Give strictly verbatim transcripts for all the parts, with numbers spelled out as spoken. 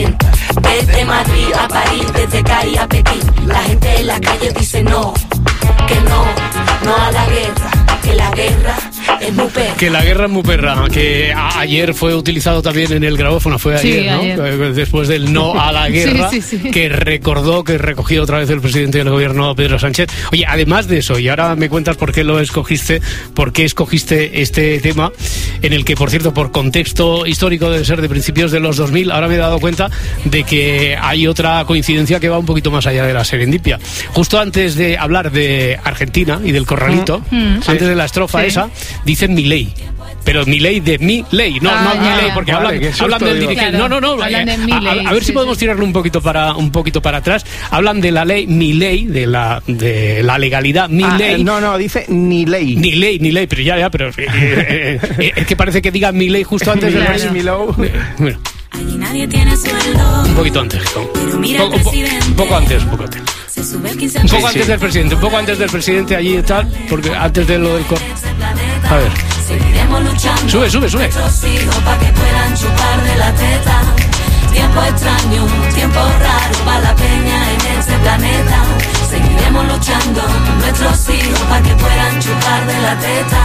Pekín. Desde Madrid a París, desde Cali a Pekín. La gente en la calle dice no, que no, no a la guerra, que la guerra es muy perra. Que la guerra es muy perra, que a- ayer fue utilizado también en el grabófono, fue ayer, Sí, ¿no? ayer. Después del no a la guerra, Sí, sí, sí. que recordó, que recogió otra vez el presidente del gobierno, Pedro Sánchez. Oye, además de eso, y ahora me cuentas por qué lo escogiste, por qué escogiste este tema, en el que, por cierto, por contexto histórico debe ser de principios de los dos mil, ahora me he dado cuenta de que hay otra coincidencia que va un poquito más allá de la serendipia. Justo antes de hablar de Argentina y del corralito, Mm. antes de la estrofa Sí. esa, dicen mi ley. Pero mi ley de mi ley, no, Ah, no mi ya, ley, ya. porque Vale, hablan, qué susto, hablan del digo. dirigente. Claro, no, no, no. hablan de mi a, a- ley, a ver si sí, podemos sí. tirarlo un poquito para un poquito para atrás. Hablan de la ley, mi ley, de la de la legalidad, mi Ah, ley. no, no, dice ni ley. Ni ley, ni ley, pero ya, ya, pero eh, eh, eh, es que parece que diga mi ley justo antes de la Claro. Mi low. Bueno, Allí nadie tiene sueldo. un poquito antes. ¿no? Pero mira Un al poco, presidente. un poco antes, un poco antes. Se sube el quince Un por poco ciento antes del presidente, un poco antes del presidente allí y tal, porque antes de lo del cor... de ese planeta. A ver. Seguiremos luchando. Sube, sube, sube. Nuestros hijos para que puedan chupar de la teta. Tiempo extraño, tiempo raro para la peña en ese planeta. Seguiremos luchando por nuestros hijos para que puedan chupar de la teta.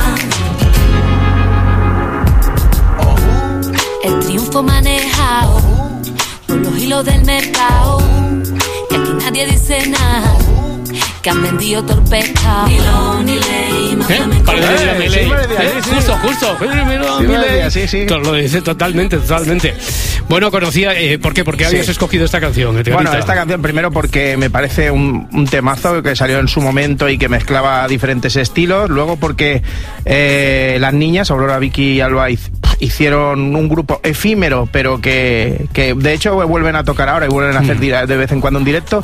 El triunfo manejado por los hilos del mercado. Y aquí nadie dice nada. Que han vendido torpeza. Ni lo, ni ley, no ¿Eh? me Parece que Eh, era mi sí, ley. parecía, ¿Eh? sí, sí. Justo, justo. Primero, Sí, mi parecía, ley. sí, sí. To- Lo dice totalmente, totalmente. Bueno, conocía... Eh, ¿Por qué? ¿Por qué Sí. habías escogido esta canción, Edgarita? Bueno, esta canción primero porque me parece un, un temazo que salió en su momento y que mezclaba diferentes estilos. Luego porque eh, las niñas, Aurora, Vicky y Alba, hiz- hicieron un grupo efímero, pero que, que de hecho vuelven a tocar ahora y vuelven a hacer dira- de vez en cuando un directo.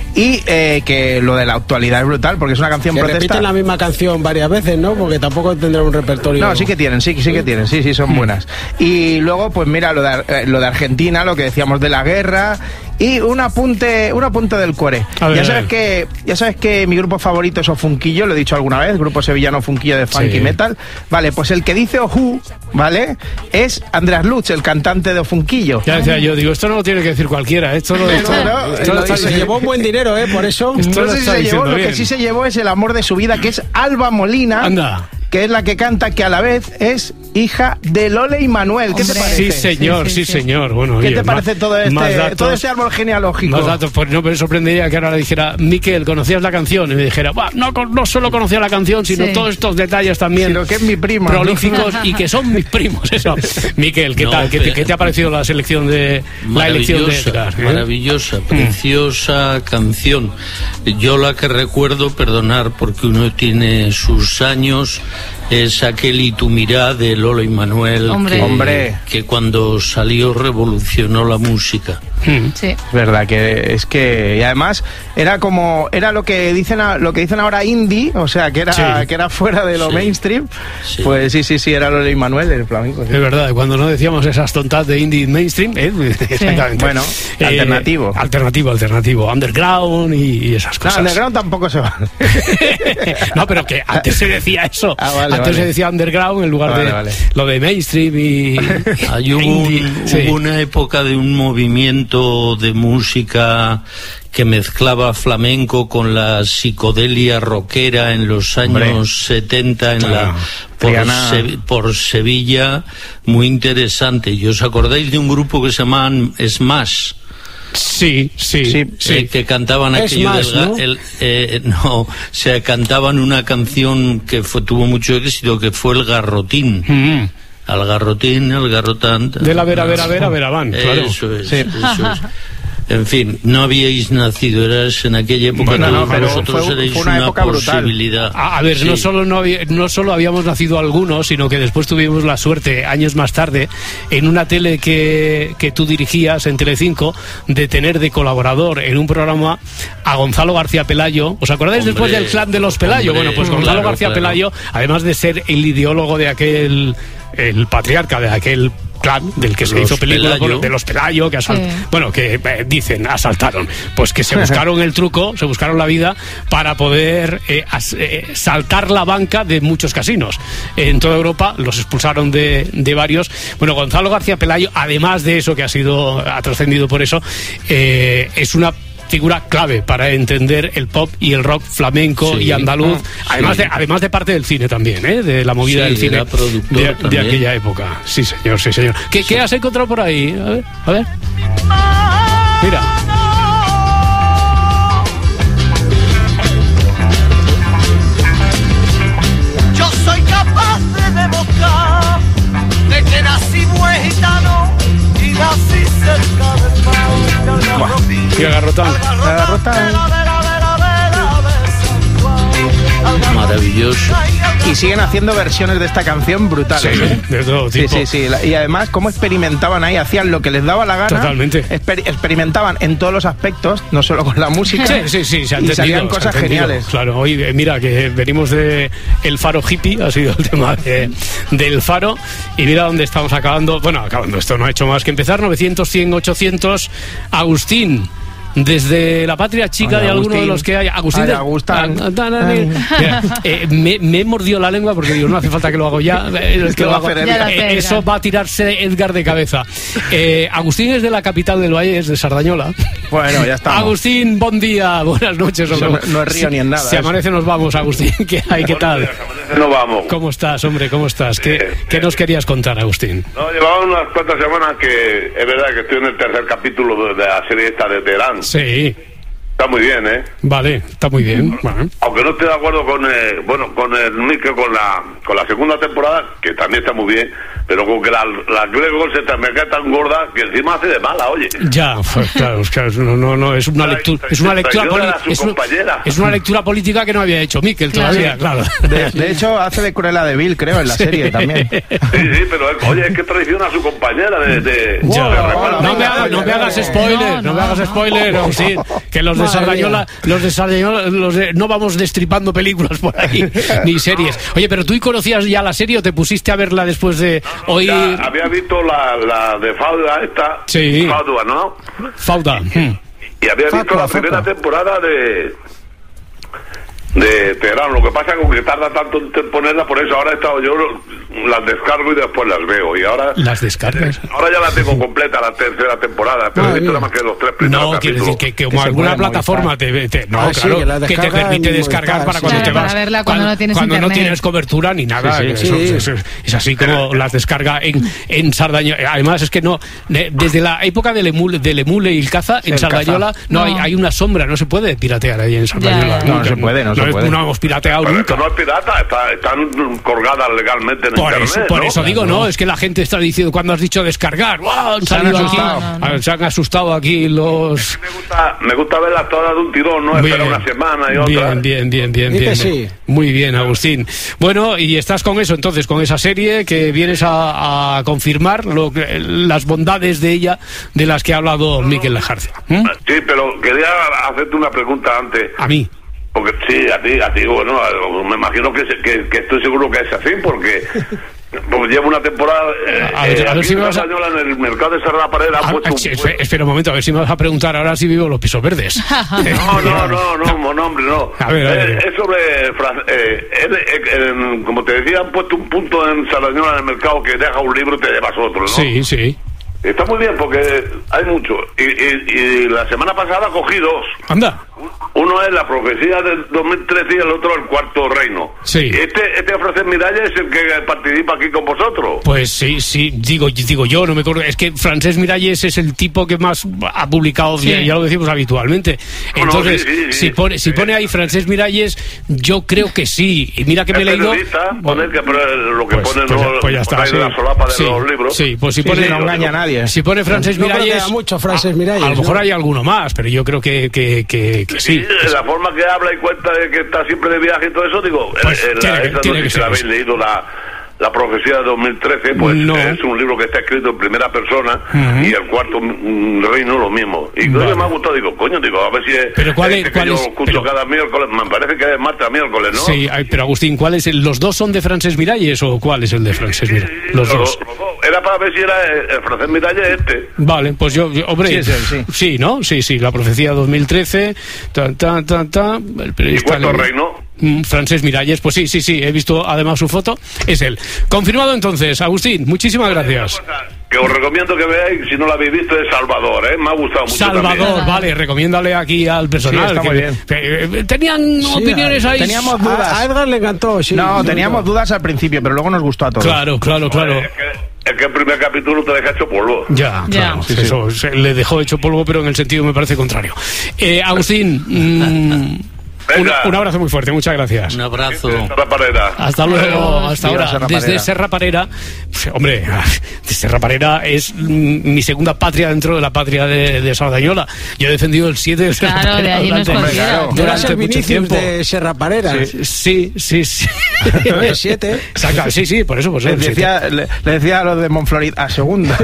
Y eh, que lo de la actualidad es brutal porque es una canción Que protesta. repiten la misma canción varias veces, ¿no? Porque tampoco tendrán un repertorio. No, sí que tienen, sí, sí que tienen, sí, sí, son buenas. Y luego, pues mira, lo de, eh, lo de Argentina, lo que decíamos de la guerra y un apunte, un apunte del cuore. A ver, ya a sabes ver. que, ya sabes que mi grupo favorito es Ofunquillo, lo he dicho alguna vez, grupo sevillano Ofunquillo de funky Sí. metal. Vale, pues el que dice Ojú, ¿vale? Es Andreas Lutz, el cantante de Ofunquillo. Ya decía yo, digo, esto no lo tiene que decir cualquiera. Esto lo esto, No, no, esto lo lo está dice- Se llevó un buen dinero, ¿eh? Por eso. Esto No lo sé si está se llevó, diciendo lo que bien. sí se llevó es el amor de su vida, que es Alba Molina. Anda. Que es la que canta, que a la vez es hija de Lole y Manuel. ¿Qué te Hombre. parece? Sí, señor, sí, Sí, sí, sí. señor. Bueno, ¿Qué oye, te parece más- todo más este, datos, todo este árbol genealógico? Más datos, pues no me sorprendería que ahora le dijera, Miquel, ¿conocías la canción? Y me dijera, "Buah, no, con- no solo conocía la canción, sino Sí. todos estos detalles también. Sino que es mi primo. Prolíficos y que son mis primos, eso. Miquel, ¿qué No, tal? ¿Qué te, pero- qué te ha parecido la selección de la elección de Maravillosa, Edgar? eh? maravillosa, preciosa canción. Yo la que recuerdo, perdonar, porque uno tiene sus años, es aquel Y tu mirá de Lolo y Manuel, Hombre. que, Hombre. que cuando salió revolucionó la música. Mm. Sí. Es verdad que es que y además era como era lo que dicen a- lo que dicen ahora indie, o sea que era Sí. que era fuera de lo Sí. mainstream. Sí. Pues sí, sí, sí, era Lole y Manuel el flamenco. sí. Es verdad, cuando no decíamos esas tontas de indie mainstream, ¿eh? Exactamente. Bueno, alternativo. Alternativo, alternativo, underground y, y esas No, cosas. underground tampoco se va. No, pero que antes se decía eso. Ah, vale, antes vale. se decía underground en lugar Vale, de vale. lo de mainstream y. Hay hubo, indie. un- Sí. hubo una época de un movimiento de música que mezclaba flamenco con la psicodelia rockera en los años Hombre. setenta en Claro. la por, Triana. Se- por Sevilla, muy interesante. ¿Y os acordáis de un grupo que se llamaban Smash? Sí, sí, Sí, sí. Eh, que cantaban Es aquello más, del ga- ¿no? el, eh, no, se cantaban una canción que fue, tuvo mucho éxito, que fue el Garrotín. Mm. Al garrotín, al garrotán. De la vera, vera, vera, vera, van, claro. Eso es, Sí. eso es. En fin, no habíais nacido, eras en aquella época, Bueno, todos no, pero vosotros fue- erais fue una una, época brutal. posibilidad. A, a ver, Sí. no solo no, había- no solo habíamos nacido algunos, sino que después tuvimos la suerte, años más tarde, en una tele que, que tú dirigías, en Telecinco, de tener de colaborador en un programa a Gonzalo García Pelayo. ¿Os acordáis Hombre, después del clan de los Pelayo? hombre, Bueno, pues Gonzalo claro, García claro. Pelayo, además de ser el ideólogo de aquel, el patriarca de aquel clan del que se Los hizo película, Pelayo. de los Pelayo, que asalt... Sí. bueno, que eh, dicen asaltaron, pues que se buscaron el truco, se buscaron la vida para poder eh, as, eh, saltar la banca de muchos casinos en toda Europa. Los expulsaron de, de varios. Bueno, Gonzalo García Pelayo, además de eso, que ha sido ha trascendido por eso, eh, es una figura clave para entender el pop y el rock flamenco Sí. y andaluz, Ah, además sí. de además de parte del cine también, ¿eh? De la movida Sí, del cine era productor de, de también. aquella época. Sí, señor, sí, señor. ¿Qué, ¿Qué has encontrado por ahí? A ver, a ver. Mira. Yo soy capaz de demostrar de que nací muy gitano y nací cerca del mar. Y agarrotán. Agarrotán. Maravilloso. Y siguen haciendo versiones de esta canción brutales, Sí, ¿eh? de todo Sí, tipo. sí, sí. La- Y además, cómo experimentaban ahí, hacían lo que les daba la gana. Totalmente. Exper- experimentaban en todos los aspectos, no solo con la música. Sí, sí, sí, se ha y entendido. salían se ha cosas entendido. geniales. Claro, hoy eh, mira que venimos de El Faro Hippie, ha sido el tema de- del Faro, y mira dónde estamos acabando. Bueno, acabando, esto no ha hecho más que empezar. novecientos, cien, ochocientos. Agustín. Desde la patria chica Ay, de alguno de Agustín. los que hay. Agustín. Ay, de- Agustán. Ah, ah, ah, mira, eh, me, me he mordido la lengua porque digo, no hace falta que lo hago ya. eh, es que Lo lo va a hago. hacer Edgar. Eh, Ya lo hace eso Edgar. va a tirarse Edgar de cabeza. Eh, Agustín es de la capital del Valle, es de Sardañola. Bueno, ya estamos. Agustín, buen día, buenas noches. Eso hombre. no- no es río ni en nada, Si eso. amanece nos vamos, Agustín. ¿Qué hay? ¿Qué tal? No vamos. ¿Cómo estás, hombre? ¿Cómo estás? ¿Qué, qué nos querías contar, Agustín? No, llevaba unas cuantas semanas que es verdad que estoy en el tercer capítulo de, de la serie esta de Teherán. Sí, Está muy bien, ¿eh? vale, está muy bien. Bueno, Aunque no estoy de acuerdo con eh, bueno con el Mikel, con la con la segunda temporada, que también está muy bien, pero con que la, la Gregor se te me cae tan gorda que encima hace de mala, oye. ya, pues, claro, es que no, no, no, es una Tra- lectura, tra- es una lectura traidora poli- a su es, una- compañera. es una lectura política que no había hecho Miquel Claro. todavía, claro. De, de hecho, hace de Cruella de Vil, creo, en la serie también. Sí, sí, pero eh, oye, es que traiciona a su compañera de... de Ya. de Hola, recuerdo. No me, venga, hagas, no me venga, hagas venga. spoiler, no, No, me hagas no. spoiler, Agustín, que los de Madre Sardañola, mía. los de Sardañola, los de, no vamos destripando películas por ahí, ni series. Oye, pero tú conocías ya la serie o te pusiste a verla después de oír Ya había visto la, la de Fauda esta. Sí. Fauda, ¿no? Fauda? Hmm. Y había visto Fatua, la primera Fatua. temporada de de Teherán. Lo que pasa es que tarda tanto en ponerla, por eso ahora he estado yo las descargo y después las veo. Y ahora Las descargas. ahora ya la tengo completa la tercera temporada, pero he Madre visto mía. nada más que los tres primeros No, quiere capítulos. decir que, que Que como se alguna puede plataforma te, te- no, Ah, sí, claro, que la que te descarga permite en descargar Movistar, para sí. cuando Claro, te para vas, verla cuando no tienes cuando no internet. tienes cobertura ni nada. Sí, sí, Eso- sí. eso- es así como las descarga en, en Sardañola. Además es que no, de- desde la época del emule, del emule y el caza en El Sardañola caza. no, No. Hay, hay una sombra, no se puede piratear ahí en Sardañola. Ya, ya. No, no se puede, no se es- puede. No hemos pirateado Pero nunca. esto no es pirata, está- están colgadas legalmente en Por internet, eso, por ¿no? eso digo, no, es que la gente está diciendo cuando has dicho descargar, ¡wow! Han Se han salido aquí, asustado. No, no, no. se han asustado aquí los. Me gusta, me gusta verlas todas de un tirón, no esperar una semana y otra. bien, bien, bien, bien, Di que bien. sí. Muy bien, Agustín. Bueno, y estás con eso entonces, con esa serie que vienes a, a confirmar lo que- las bondades de ella de las que ha hablado Miquel Lejarza. ¿Mm? Sí, pero quería hacerte una pregunta antes. A mí. Porque sí, a ti, a ti, bueno, me imagino que, se- que, que estoy seguro que es así, porque pues llevo una temporada eh, A ver, eh, a ver aquí si en me vas a- Española, en el mercado de Serra Pared han Ah, puesto ah, un- sí, espera, espera un momento, a ver si me vas a preguntar ahora si vivo en los pisos verdes. No, no, no, no, no, hombre, no. A ver, a ver. Eh, es sobre, Fran- eh, es- eh, eh, como te decía, han puesto un punto en Sardañola en el mercado que deja un libro y te llevas otro, ¿no? Sí, sí. Está muy bien porque hay mucho. Y, y, y la semana pasada cogí dos. Anda. Uno es la profecía del dos mil trece y el otro el cuarto reino. Sí. Este, este Francés Miralles es el que participa aquí con vosotros. Pues sí, sí, digo, digo yo, no me acuerdo. Es que Francesc Miralles es el tipo que más ha publicado, Sí. ya, ya lo decimos habitualmente. No, no, Entonces, sí, sí, sí. si pone si pone ahí Francesc Miralles, yo creo que sí. Y mira que me he Es leído. periodista, poner que pero lo que Pues, pone pues ya- no pues ya está, pone sí. la solapa de Sí, los libros. sí, pues si Sí, pone, sí, no engaña a nadie. si pone Francesc No creo que Miralles, haya mucho Francesc Miralles, a lo mejor ¿no? hay alguno más, pero yo creo que, que, que, que sí. Sí, la forma que habla y cuenta de que está siempre de viaje y todo eso, digo, Pues eh, eh, tiene la- que- esa tiene no que sé si la ser habéis eso. leído la, La profecía de dos mil trece, pues no. es un libro que está escrito en primera persona, uh-huh. y el cuarto mm, reino lo mismo. Y vale. Oye, me ha gustado, digo, coño, digo, a ver si es... Pero ¿cuál es? que ¿cuál yo es? escucho Pero... cada miércoles, me parece que es martes a miércoles, ¿no? Sí, pero Agustín, ¿cuál es el, ¿los dos son de Francesc Miralles o cuál es el de Francesc Miralles? Los, los, dos. los dos. Era para ver si era el, el Francesc Miralles este. Vale, pues yo, yo hombre, sí, es él, sí. sí, ¿no? Sí, sí, la profecía dos mil trece, ta, ta, ta, ta, el periodista... ¿Y cuarto reino? Francesc Miralles, pues sí, sí, sí, he visto además su foto, es él. Confirmado entonces, Agustín, muchísimas gracias. Que os recomiendo que veáis, si no lo habéis visto, es Salvador, ¿eh? Me ha gustado mucho. Salvador, también. Vale, recomiéndale aquí al personal. Sí, está que, muy bien. Que, eh, tenían sí, opiniones ahí. Teníamos dudas. A, a Edgar le encantó, sí. No, teníamos dudas al principio, pero luego nos gustó a todos. Claro, claro, claro. Es que, es que el primer capítulo te deja hecho polvo. Ya, ya. Claro, sí, eso sí. Se le dejó hecho polvo, pero en el sentido me parece contrario. Eh, Agustín... Mmm, Un, un abrazo muy fuerte, muchas gracias. Un abrazo. Serra Parera. Hasta luego, hasta Viva ahora. Serra Desde Serra Parera, pues, hombre, Serra Parera es mi segunda patria dentro de la patria de, de Sardañola. Yo he defendido el siete de Serra Claro, Parera de ahí no es durante, cualquiera. Tú eras el mucho Vinicius tiempo. de Serra Parera. Sí, sí, sí. El siete. Exacto, sí, sí, por eso, por eso. Le decía, le, le decía a los de Monflorid a segunda.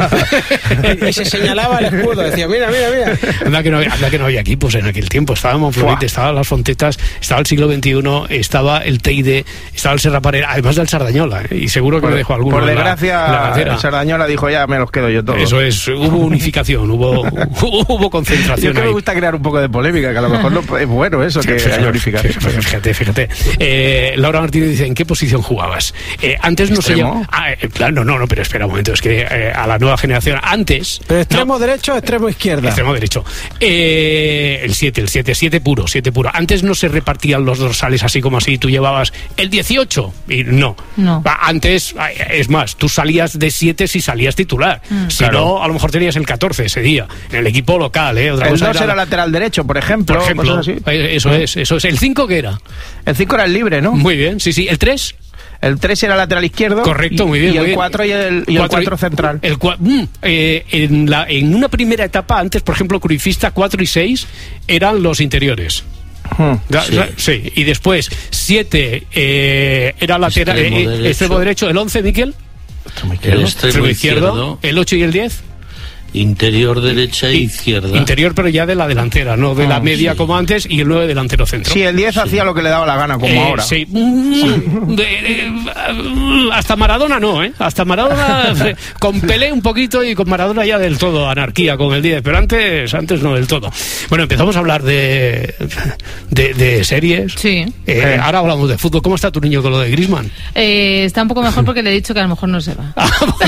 Y se señalaba el escudo, decía, mira, mira, mira. Anda que no, anda que no había equipos en aquel tiempo. Estaba Monflorid, estaban las Fontetas, estaba el siglo veintiuno, estaba el Teide, estaba el Serra Parera, además del Sardañola, ¿eh? Y seguro que por, me dejó alguno. Por en desgracia, la, en la el Sardañola dijo, ya me los quedo yo todos. Eso es, hubo unificación, hubo, hubo concentración. Yo que ahí. me gusta crear un poco de polémica, que a lo mejor no, es bueno eso, que Fíjate, haya unificación. Fíjate, fíjate. Eh, Laura Martínez dice, ¿en qué posición jugabas? Eh, antes no se ¿Extremo? llama... Ah, eh, claro, no, no, no, pero espera un momento, es que eh, a la nueva generación, antes... Pero extremo no, derecho, extremo izquierda. Extremo derecho. Eh, el siete, el siete, siete puro, siete puro. Antes no se repartían los dorsales así como así, tú llevabas el dieciocho y no. No. Antes, es más, tú salías de siete si salías titular. Mm. Si claro. no, a lo mejor tenías el catorce ese día, en el equipo local, ¿eh? Otra El cosa dos era, era lateral derecho, por ejemplo. por ejemplo, cosas así. eso es, eso es. ¿El cinco qué era? El cinco era el libre, ¿no? Muy bien, sí, sí. ¿El tres? El tres era lateral izquierdo. Correcto, y, muy bien. Y muy el bien. cuatro y el, y el cuatro central. El cua, mm, eh, en, la, en una primera etapa, antes, por ejemplo, Cruifista cuatro y seis eran los interiores. Hmm. Da, Sí. da, sí. Y después siete eh, era lateral, Extremo eh, derecho. extremo derecho. El once, Miquel. El extremo izquierdo. El ocho y el diez. Interior derecha e izquierda. Interior, pero ya de la delantera, no de Ah, la media sí. como antes, y el nueve delantero centro. Sí, el diez sí. hacía lo que le daba la gana, como Eh, ahora. Sí. Mm, de- de- hasta Maradona no, ¿eh? Hasta Maradona con Pelé un poquito y con Maradona ya del todo, anarquía con el diez, pero antes, antes no del todo. Bueno, empezamos a hablar de, de, de series. Sí. Eh, Eh. Ahora hablamos de fútbol. ¿Cómo está tu niño con lo de Griezmann? Eh, está un poco mejor porque le he dicho que a lo mejor no se va.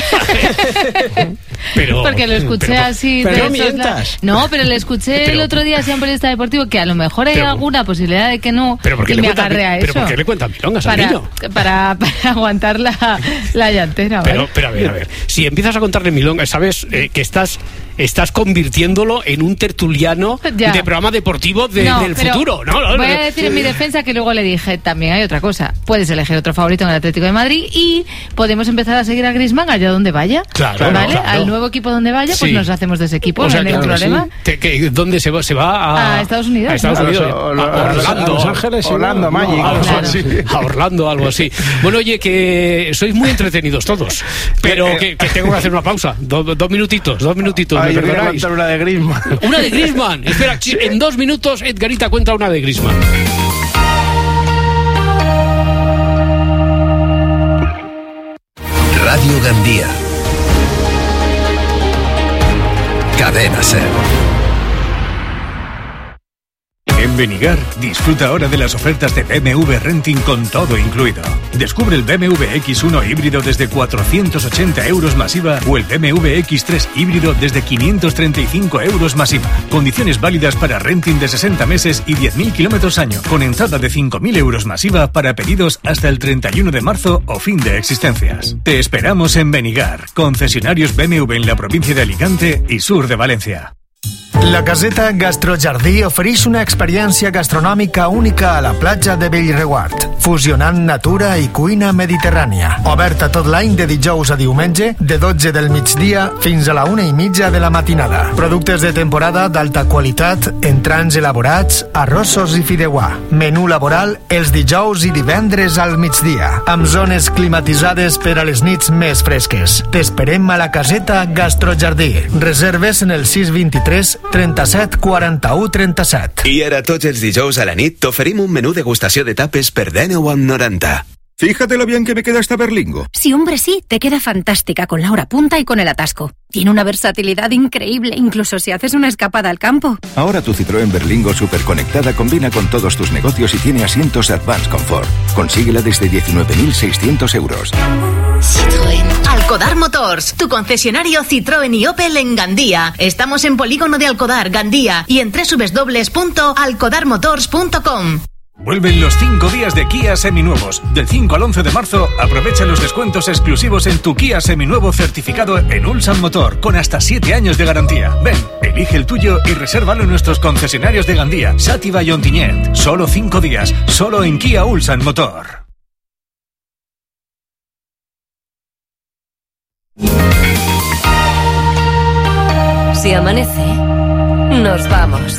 pero, Porque lo escuché pero- así. pero de no esos mientas. la- No, pero le escuché Pero- el otro día así a un periodista deportivo que a lo mejor hay Pero- alguna posibilidad de que no. Pero ¿por qué y le me cuentas- agarré a pero eso. ¿por qué le cuentas milongas al para, niño? Para, para aguantar la, la llantera. ¿vale? Pero, pero a ver, a ver. Si empiezas a contarle milongas, sabes eh, que estás estás convirtiéndolo en un tertuliano Ya. de programa deportivo de- No, del pero futuro, ¿no? no, Voy no. a decir en mi defensa que luego le dije, también hay otra cosa. Puedes elegir otro favorito en el Atlético de Madrid y podemos empezar a seguir a Griezmann allá donde vaya. Claro, ¿Vale? claro. Al nuevo equipo donde vaya, pues Sí. nos hacemos de ese equipo, O sea, no hay que- ningún claro, problema. sí. Te- que- ¿Dónde se va? Se va a, A Estados Unidos, A Estados ¿no? Unidos. A los- A a los- Orlando. a Los Ángeles, sí, Orlando no, Magic. no, Algo Claro. así. A Orlando, algo así. Bueno, oye, que sois muy entretenidos todos, pero Eh, que, que tengo que hacer una pausa. Do- dos minutitos, dos minutitos, Ay, ¿me yo quería perdonáis? contar una de Griezmann. Una de Griezmann. Espera, chi- en dos minutos Edgarita cuenta una de Griezmann. Radio Gandía. Cadena Ser. En Benigar, disfruta ahora de las ofertas de B M W Renting con todo incluido. Descubre el B M W X uno híbrido desde cuatrocientos ochenta euros masiva o el B M W X tres híbrido desde quinientos treinta y cinco euros masiva. Condiciones válidas para renting de sesenta meses y diez mil kilómetros año, con entrada de cinco mil euros masiva para pedidos hasta el treinta y uno de marzo o fin de existencias. Te esperamos en Benigar, concesionarios B M W en la provincia de Alicante y sur de Valencia. La caseta Gastrojardí ofereix una experiència gastronòmica única a la platja de Bellreguard, fusionant natura i cuina mediterrània. Oberta tot l'any de dijous a diumenge, de dotze del migdia fins a la una i mitja de la matinada. Productes de temporada d'alta qualitat, entrants elaborats, arrossos i fideuà. Menú laboral els dijous i divendres al migdia, amb zones climatitzades per a les nits més fresques. T'esperem a la caseta Gastrojardí. Reserves en el sis dos tres trenta-set quaranta-u trenta-set. I ara tots els dijous a la nit t'oferim un menú degustació de tapes per deu amb noranta. Fíjate lo bien que me queda esta berlingo. Sí, hombre, sí, te queda fantástica con la hora punta y con el atasco. Tiene una versatilidad increíble, incluso si haces una escapada al campo. Ahora tu Citroën Berlingo superconectada combina con todos tus negocios y tiene asientos Advanced Comfort. Consíguela desde diecinueve mil seiscientos euros. Citroën. Alcodar Motors, tu concesionario Citroën y Opel en Gandía. Estamos en Polígono de Alcodar, Gandía, y en doble u doble u doble u punto alcodar motors punto com. Vuelven los cinco días de Kia Seminuevos. Del cinco al once de marzo, aprovecha los descuentos exclusivos en tu Kia Seminuevo certificado en Ulsan Motor, con hasta siete años de garantía. Ven, elige el tuyo y resérvalo en nuestros concesionarios de Gandía, Sátiva y Ontinyent. Solo cinco días, solo en Kia Ulsan Motor. Si amanece, nos vamos.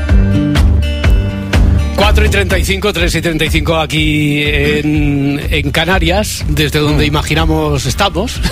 cuatro y treinta y cinco, tres y treinta y cinco aquí en, en Canarias, desde donde imaginamos estamos.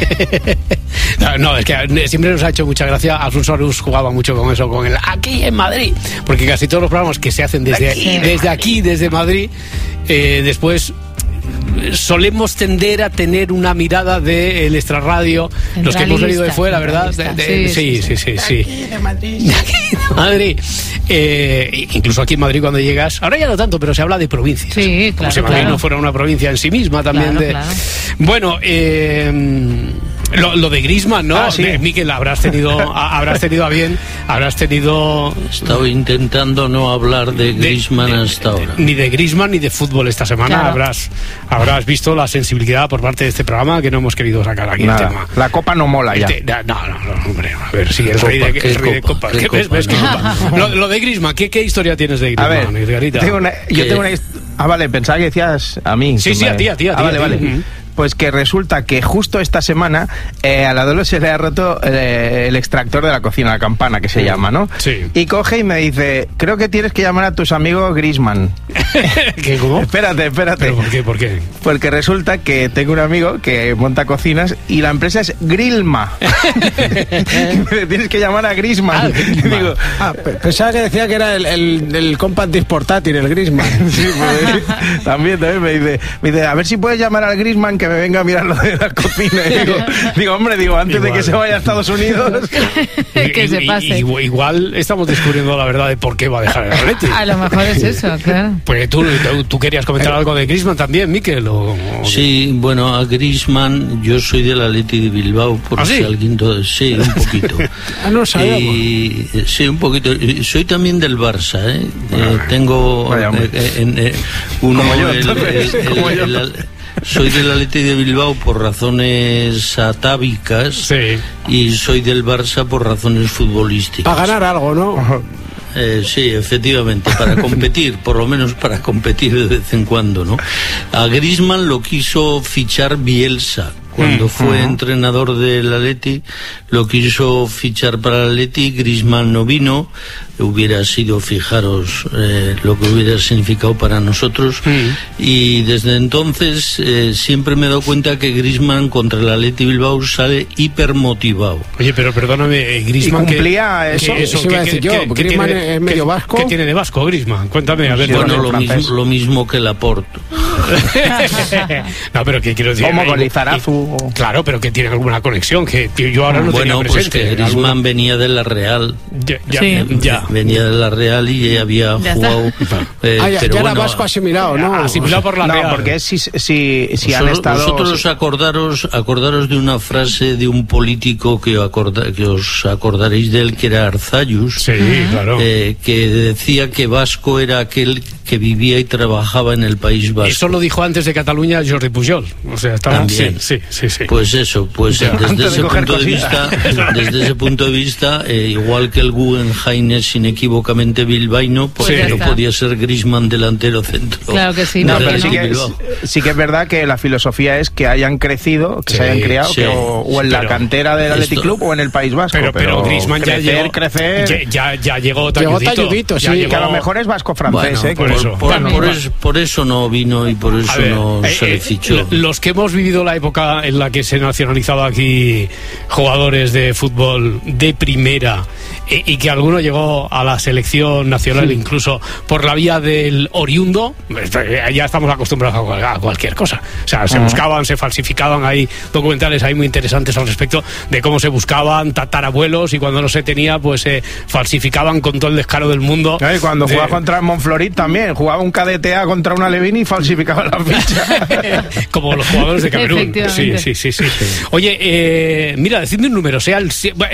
no, no, es que siempre nos ha hecho mucha gracia. Alfonso Arús jugaba mucho con eso, con el aquí en Madrid, porque casi todos los programas que se hacen desde aquí, desde, aquí, desde Madrid, eh, después solemos tender a tener una mirada del de extrarradio, los que hemos venido de fuera, ¿verdad? De, de, sí, sí, sí, sí, sí. Aquí de Madrid. De aquí de Madrid. Eh, incluso aquí en Madrid cuando llegas, ahora ya no tanto, pero se habla de provincias. Sí, claro, como si Madrid claro. no fuera una provincia en sí misma también. Claro, de... claro. Bueno, eh... Lo, lo de Griezmann, ¿no? Ah, sí. Miquel, habrás tenido, a, habrás tenido a bien, habrás tenido... Estaba intentando no hablar de Griezmann de, de, hasta ahora. Ni de Griezmann ni de fútbol esta semana. Claro. Habrás, habrás visto la sensibilidad por parte de este programa que no hemos querido sacar aquí Nada, el tema. la copa no mola ya. Este, no, no, no, hombre, a ver, sí, el Copa, rey de, ¿qué el rey de copa? copa. ¿Qué ¿Qué ves? copa? ¿Ves qué No. copa? Lo, lo de Griezmann, ¿qué, ¿qué historia tienes de A Griezmann, ver, Edgarita? tengo una, yo ¿Qué? tengo una... Ah, vale, pensaba que decías a mí. Sí, que sí, me- a ti, a ti, a Ah, ti, vale, a ti. vale. Ujú. Pues que resulta que justo esta semana eh, a la Dolo se le ha roto eh, el extractor de la cocina, la campana que se llama, ¿no? Sí. Y coge y me dice, creo que tienes que llamar a tus amigos Griezmann. ¿Qué, cómo? Espérate, espérate. ¿Pero por qué, por qué? Porque resulta que tengo un amigo que monta cocinas y la empresa es Grillma. Y me dice, tienes que llamar a Griezmann. Ah, Y Griezmann. digo, Ah, pe- pensaba que decía que era el, el, el compact disc portátil, el Griezmann. sí, pues, también, también me dice, me dice, a ver si puedes llamar al Griezmann que me venga a mirar lo de la cocina. Y digo, digo, hombre, digo, antes Igual. de que se vaya a Estados Unidos. Que se Y- y- pase. y- igual estamos descubriendo la verdad de por qué va a dejar el Atleti. A lo mejor es eso, claro. Pues tú, tú, tú querías comentar algo de Griezmann también, Miquel. O, o- Sí, bueno, a Griezmann, yo soy del Atleti de Bilbao, por ¿Ah, sí? si alguien... todo- sí, un poquito. Ah, no sabíamos. Y, eh, sí, un poquito. Y soy también del Barça, ¿eh? Eh, tengo Vaya, hombre. eh, en, eh, uno, Como yo, el- entonces, el- el- como yo. el- el- soy del Atleti de Bilbao por razones atávicas Sí. y soy del Barça por razones futbolísticas. Para ganar algo, ¿no? Eh, sí, efectivamente, para competir, por lo menos para competir de vez en cuando, ¿no? A Griezmann lo quiso fichar Bielsa. Cuando fue entrenador del Atleti, lo quiso fichar para el Atleti, Griezmann no vino, hubiera sido, fijaros, eh, lo que hubiera significado para nosotros, y desde entonces eh, siempre me he dado cuenta que Griezmann contra el Atleti Bilbao sale hipermotivado. Oye, pero perdóname, Griezmann... ¿Y cumplía que, eso? que Eso iba a decir yo, porque Griezmann es medio vasco. ¿Qué tiene de vasco, Griezmann? Cuéntame, a ver. Sí, Bueno, el lo francés. mismo, lo mismo que Laporte. No, pero que quiero decir... Como con eh, Lizarazu. eh, Claro, pero que tiene alguna conexión, que yo ahora no Bueno, tenía pues presente. que Griezmann Alguna- venía de la Real. Ya, ya, Sí. ya. Venía de la Real y había Ya jugado. eh, Ah, ya, pero ya era bueno, vasco asimilado, ¿no? Asimilado por la No, Real. porque es si, si, si han vosotros- estado... vosotros acordaros, acordaros de una frase de un político que, acorda- que os acordaréis de él, que era Arzallus, Sí, claro. eh, que decía que vasco era aquel que vivía y trabajaba en el País Vasco. Eso lo dijo antes de Cataluña Jordi Pujol. O sea, estaba... También. Sí, sí, sí, sí. Pues eso, pues Ya, desde antes ese de coger punto de cositas. vista, desde ese punto de vista, eh, igual que el Guggenheim es inequívocamente bilbaíno, pues Pues ya no está. podía ser Griezmann delantero centro. Claro que sí. No, del pero sí Athletic que, Bilbao. sí que es verdad que la filosofía es que hayan crecido, que Sí, se hayan criado, sí, que o, o en sí, la pero cantera del Athletic esto- Club o en el País Vasco. Pero, pero, Griezmann ya crecer, llegó, crecer. Ya, ya llegó Llegó talludito. talludito, ya sí, llegó- que a lo mejor es vasco-francés, Bueno, ¿eh? por, que- eso, por, Bueno, por va. eso, por eso no vino y por eso A ver, no eh, se eh, le fichó. Los que hemos vivido la época en la que se nacionalizaba aquí jugadores de fútbol de primera eh, y que alguno llegó a la selección nacional Sí. incluso por la vía del oriundo, eh, ya estamos acostumbrados a, cual- a cualquier cosa. O sea, se Ajá. buscaban, se falsificaban, hay documentales ahí muy interesantes al respecto de cómo se buscaban tatarabuelos y cuando no se tenía, pues se falsificaban con todo el descaro del mundo. Eh, Cuando De- jugaba contra el Montflorit también, jugaba un K D T A contra una Levin y falsificaba la ficha. Como los jugadores de Camerún. Sí, Efectivamente. sí, sí, sí. Oye, eh, mira, decidme un número, sea el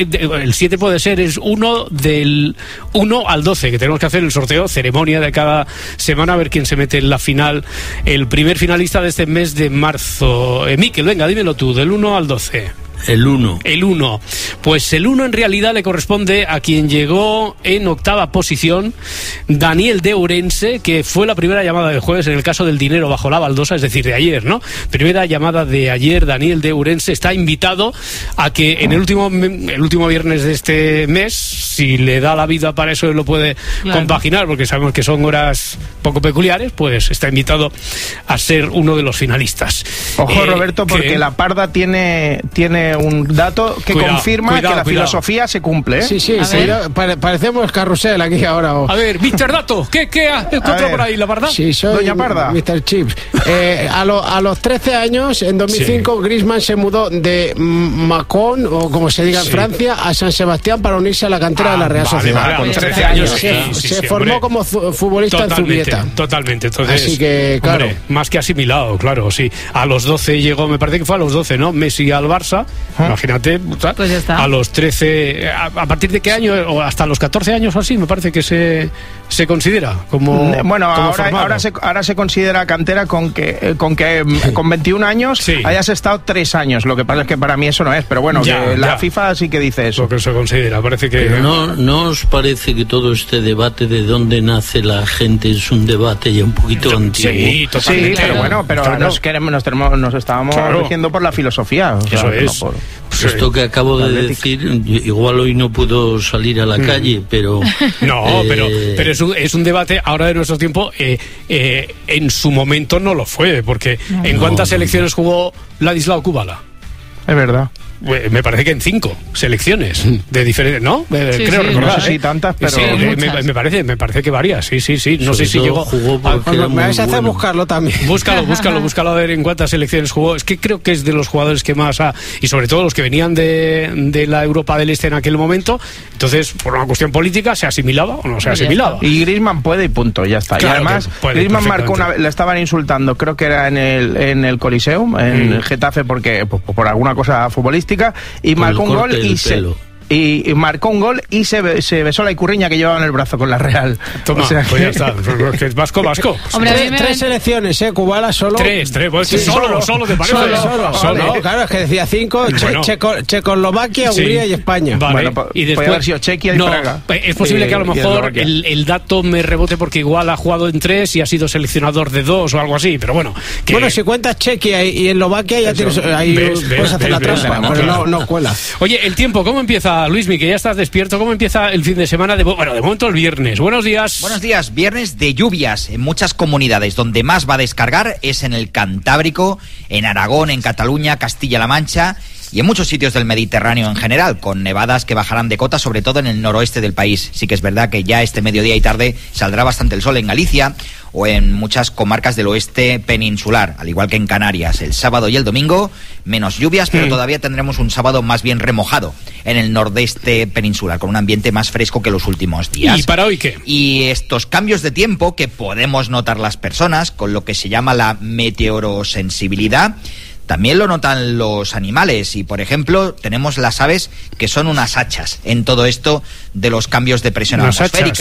siete puede ser, es uno del uno al doce, que tenemos que hacer el sorteo, ceremonia de cada semana, a ver quién se mete en la final, el primer finalista de este mes de marzo. Eh, Miquel, venga, dímelo tú, del uno al doce. El uno. El uno. Pues el uno en realidad le corresponde a quien llegó en octava posición, Daniel de Ourense, que fue la primera llamada del jueves en el caso del dinero bajo la baldosa, es decir, de ayer, ¿no? Primera llamada de ayer, Daniel de Ourense está invitado a que en el último el último viernes de este mes, si le da la vida para eso, él lo puede Claro. compaginar, porque sabemos que son horas poco peculiares, pues está invitado a ser uno de los finalistas. Ojo, Eh, Roberto, porque que- la Parda tiene, tiene un dato que Cuidado, confirma cuidado, que la cuidado. filosofía se cumple, ¿eh? Sí, sí, A sí, ver. no, pare- parecemos carrusel aquí ahora. o- A ver, mister Dato, ¿qué, qué ha encontrado ver. por ahí, la verdad? Sí, soy Doña Parda. mister Chips. Eh, a, lo- a los trece años, en dos mil cinco, Griezmann se mudó de mm, Macón, o como se diga en Sí. Francia, a San Sebastián para unirse a la cantera Ah, de la Real vale, Sociedad. vale, a los trece años, sí, se sí, se sí, formó hombre. como zu- futbolista en Totalmente, Zubieta. totalmente. Entonces, Así que, claro. hombre, más que asimilado, claro, sí. A los doce llegó, me parece que fue a los doce, ¿no? Messi al Barça, imagínate. ¿sabes? Pues ya está. A los trece, a, a partir de qué año, o hasta los catorce años o así, me parece que se, se considera como. Mm, Bueno, como ahora, formado. ahora, se, ahora se considera cantera con que eh, con que mm, con veintiún años Sí. hayas estado tres años. Lo que pasa es que para mí eso no es, pero bueno, Ya, que la ya. FIFA sí que dice eso. Lo que se considera, parece que. Pero no, ¿no os parece que todo este debate de dónde nace la gente es un debate ya un poquito antiguo? Sí, Sí, totalmente. pero bueno, pero Claro. nos, queremos, nos, tenemos, nos estábamos Claro. rigiendo por la filosofía. o sea, Eso no es. por- Sí. Esto que acabo de Atlético. decir, igual hoy no puedo salir a la calle, pero... No, eh, pero, pero es, un, es un debate ahora de nuestro tiempo. Eh, eh, en su momento no lo fue, porque ¿en No, cuántas no, selecciones jugó Ladislao Kubala? Es verdad. Eh, Me parece que en cinco selecciones de diferentes, ¿no? Eh, Sí, creo sí. recordar. No sé si ¿eh? tantas, pero Sí, eh, me, muchas. me parece, me parece que varias. Sí, sí, sí. No sobre sé si todo llegó. jugó Ah, porque era Me muy vais a hacer bueno. buscarlo también. Búscalo, búscalo, búscalo a ver en cuántas selecciones jugó. Es que creo que es de los jugadores que más ha, y sobre todo los que venían de, de la Europa del Este en aquel momento. Entonces, por una cuestión política, ¿se asimilaba o no se Pues ya asimilaba? Y Griezmann puede y punto, ya está. Claro y además, que puede, Griezmann marcó perfectamente. una, le estaban insultando, creo que era en el, en el Coliseum, en Mm. Getafe, porque pues, por alguna cosa futbolística, y Por marcó el un corte gol y del se, pelo. y, y marcó un gol y se, be- se besó la icurriña que llevaba en el brazo con la Real. Toma, O sea pues ya que- está. Que es vasco, vasco. Hombre, a mí Tres, me tres ven- selecciones, ¿eh? Kubala solo. Tres, tres. Pues, Sí, solo, solo. solo, ¿te parece? Solo, solo. Solo. No, claro, es que decía cinco: Che- Bueno. Checo- Checoslovaquia, Sí. Hungría y España. Vale. Bueno, po- y podía después haber sido Chequia y no, Praga. es posible que a lo Y- y mejor Eslovaquia. el, el dato me rebote porque igual ha jugado en tres y ha sido seleccionador de dos o algo así, pero bueno. Que, Bueno, si cuentas Chequia y, y Eslovaquia, ya tienes, ahí Ves, puedes ves, hacer la ves, ves, trampa, ves, pero claro. no, no cuela. Oye, el tiempo, ¿cómo empieza, Luismi? Que ya estás despierto. ¿Cómo empieza el fin de semana? De, bueno, de momento el viernes. Buenos días. Buenos días, viernes de lluvias en muchas comunidades. Donde más va a descargar es en el Cantábrico, en Aragón, en Cataluña, Castilla-La Mancha y en muchos sitios del Mediterráneo en general, con nevadas que bajarán de cota, sobre todo en el noroeste del país. Sí que es verdad que ya este mediodía y tarde saldrá bastante el sol en Galicia o en muchas comarcas del oeste peninsular, al igual que en Canarias. El sábado y el domingo, menos lluvias, pero Mm. todavía tendremos un sábado más bien remojado en el nordeste peninsular, con un ambiente más fresco que los últimos días. ¿Y para hoy qué? Y estos cambios de tiempo que podemos notar las personas, con lo que se llama la meteorosensibilidad, también lo notan los animales y, por ejemplo, tenemos las aves que son unas hachas en todo esto de los cambios de presión Unas atmosférica, hachas.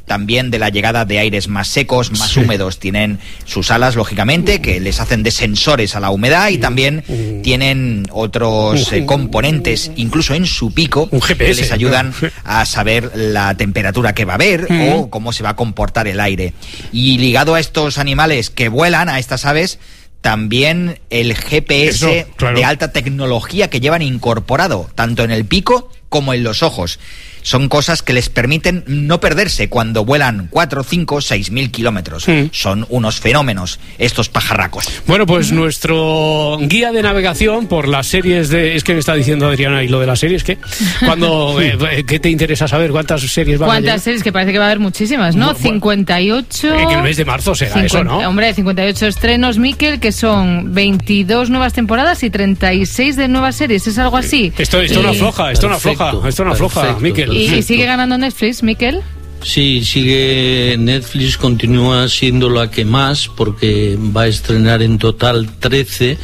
también de la llegada de aires más secos, más sí. húmedos. Tienen sus alas, lógicamente, que les hacen de sensores a la humedad, y también tienen otros eh, componentes, incluso en su pico, un G P S, que les ayudan a saber la temperatura que va a haber mm. o cómo se va a comportar el aire. Y ligado a estos animales que vuelan, a estas aves, también el G P S Eso, claro. de alta tecnología que llevan incorporado, tanto en el pico como en los ojos. Son cosas que les permiten no perderse cuando vuelan cuatro, cinco, seis mil kilómetros. Mm. Son unos fenómenos estos pajarracos. Bueno, pues mm. nuestro guía de navegación por las series de... Es que me está diciendo Adriana, ¿y lo de las series qué? Cuando, eh, ¿qué te interesa saber? ¿Cuántas series van a haber? ¿Cuántas series? Que parece que va a haber muchísimas, ¿no? Bueno, cincuenta y ocho... En el mes de marzo será cincuenta, eso, ¿no? Hombre, cincuenta y ocho estrenos, Miquel, que son veintidós nuevas temporadas y treinta y seis de nuevas series. ¿Es algo así? Esto, esto y... no afloja, esto no afloja, esto no afloja, Miquel. ¿Y, ¿Y sigue ganando Netflix, Miquel? Sí, sigue Netflix, continúa siendo la que más, porque va a estrenar en total trece,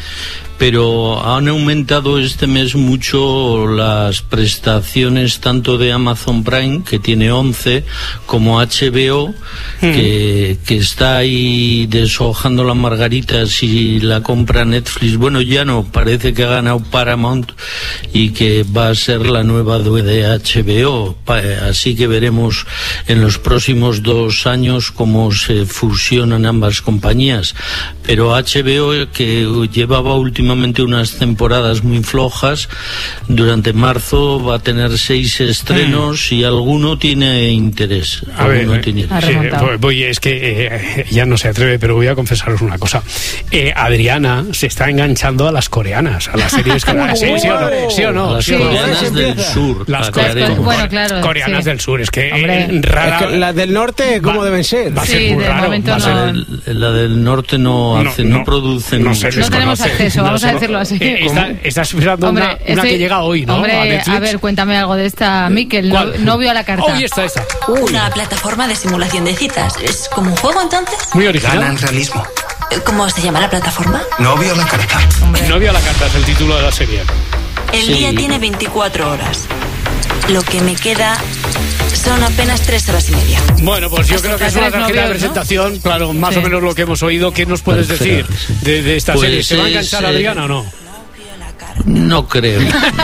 pero han aumentado este mes mucho las prestaciones tanto de Amazon Prime, que tiene once, como H B O, mm. que, que está ahí deshojando las margaritas y la compra Netflix. Bueno, ya no, parece que ha ganado Paramount y que va a ser la nueva de H B O, así que veremos en los próximos dos años cómo se fusionan ambas compañías. Pero H B O, que llevaba últimamente unas temporadas muy flojas, durante marzo va a tener seis estrenos mm. y alguno tiene interés. A alguno ver, tiene sí, voy, es que eh, ya no se atreve, pero voy a confesaros una cosa. Eh, Adriana se está enganchando a las coreanas, a las series coreanas. ¿Sí, sí o no? ¿Sí o no? Las ¿Sí coreanas sí. del sur. Las coreanas, bueno, claro, coreanas sí. del sur, es que eh, rara. Es que las del norte, ¿cómo va, deben ser? Va a ser sí, muy raro. Va a ser, no. La del norte no hace, no, no, no produce no, mucho. No tenemos acceso, vamos no, a decirlo así. Eh, está, estás esperando hombre, una, una estoy, que llega hoy, ¿no? Hombre, a, a ver, cuéntame algo de esta, Miquel, no, novio a la carta. Hoy está esa. Uy. Una plataforma de simulación de citas. ¿Es como un juego, entonces? Muy original. Gana en realismo. ¿Cómo se llama la plataforma? Novio a la carta. Hombre. Novio a la carta es el título de la serie. El sí. día tiene veinticuatro horas. Lo que me queda son apenas tres horas y media. Bueno, pues yo Hasta creo que es una tarjeta novios, de presentación, ¿no? Claro, más sí. o menos lo que hemos oído. ¿Qué nos puedes Perfecto. decir de, de esta pues serie? ¿Se va a enganchar es, Adriana o no? No creo.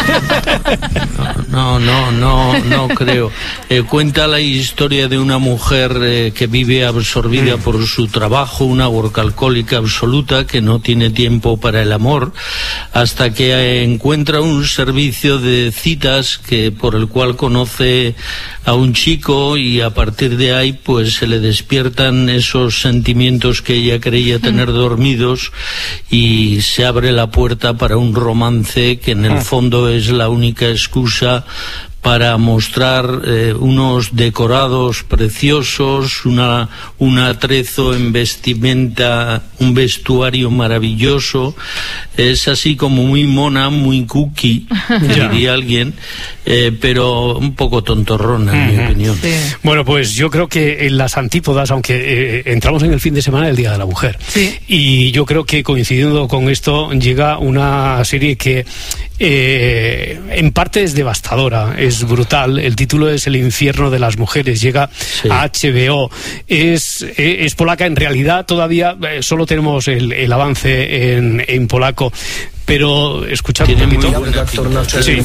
No, no, no, no creo. Eh, cuenta la historia de una mujer eh, que vive absorbida mm. por su trabajo, una workaholic absoluta que no tiene tiempo para el amor, hasta que eh, encuentra un servicio de citas que por el cual conoce a un chico, y a partir de ahí pues se le despiertan esos sentimientos que ella creía tener mm. dormidos, y se abre la puerta para un romance que en el fondo es la única excusa para mostrar eh, unos decorados preciosos, una, un atrezo en vestimenta, un vestuario maravilloso. Es así como muy mona, muy cookie, diría alguien, eh, pero un poco tontorrona, en uh-huh. mi opinión. Sí. Bueno, pues yo creo que en las antípodas, aunque eh, entramos en el fin de semana del Día de la Mujer, sí. y yo creo que coincidiendo con esto llega una serie que eh, en parte es devastadora, es brutal. El título es El infierno de las mujeres, llega sí. a H B O, es, es polaca. En realidad todavía eh, solo tenemos el, el avance en, en polaco, pero escuchad un poquito. Sí.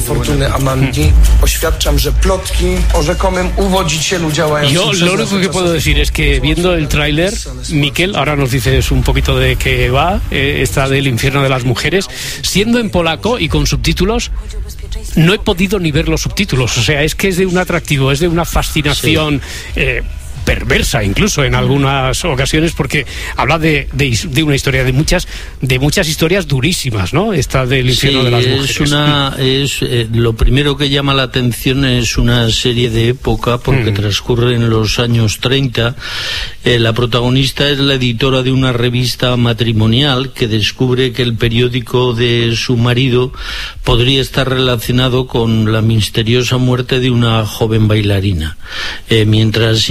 Yo lo único que puedo decir es que viendo el tráiler, Miquel, ahora nos dices un poquito de qué va, eh, esta del infierno de las mujeres, siendo en polaco y con subtítulos. No he podido ni ver los subtítulos, o sea, es que es de un atractivo, es de una fascinación sí. eh, perversa incluso en algunas ocasiones, porque habla de, de, de una historia, de muchas de muchas historias durísimas, ¿no? Esta del infierno sí, de las mujeres. Es una, es, eh, lo primero que llama la atención es una serie de época, porque mm. transcurre en los años treinta. Eh, la protagonista es la editora de una revista matrimonial que descubre que el periódico de su marido podría estar relacionado con la misteriosa muerte de una joven bailarina. Eh, mientras intenta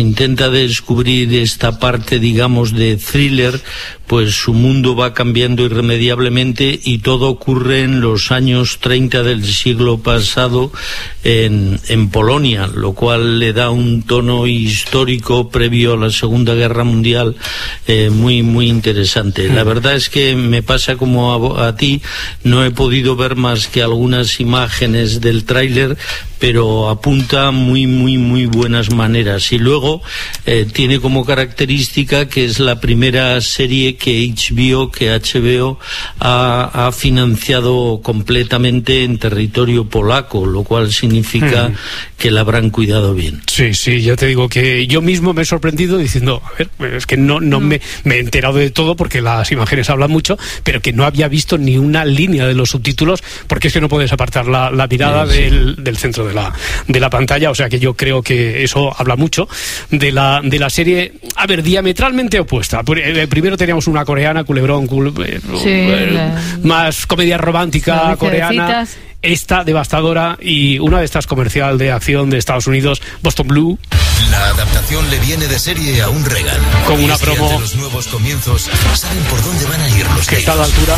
empieza a descubrir esta parte, digamos, de thriller, pues su mundo va cambiando irremediablemente y todo ocurre en los años treinta del siglo pasado en, en Polonia, lo cual le da un tono histórico previo a la Segunda Guerra Mundial eh, muy, muy interesante. La verdad es que me pasa como a, a ti, no he podido ver más que algunas imágenes del tráiler, pero apunta muy, muy, muy buenas maneras. Y luego eh, tiene como característica que es la primera serie que H B O, que H B O ha, ha financiado completamente en territorio polaco, lo cual significa mm. que la habrán cuidado bien. Sí, sí, ya te digo que yo mismo me he sorprendido diciendo, a ver, es que no, no, no. Me, me he enterado de todo porque las imágenes hablan mucho, pero que no había visto ni una línea de los subtítulos, porque es que no puedes apartar la, la mirada sí, sí. Del, del centro de la, de la pantalla, o sea que yo creo que eso habla mucho de la, de la serie, a ver, diametralmente opuesta. Primero teníamos una coreana, Culebrón, cul, eh, sí, eh, la... más comedia romántica coreana. Esta devastadora y una de estas comercial de acción de Estados Unidos, Boston Blue. La adaptación le viene de serie a un Reagan. Con una promo. De los nuevos comienzos, saben por dónde van a ir los que está a la altura.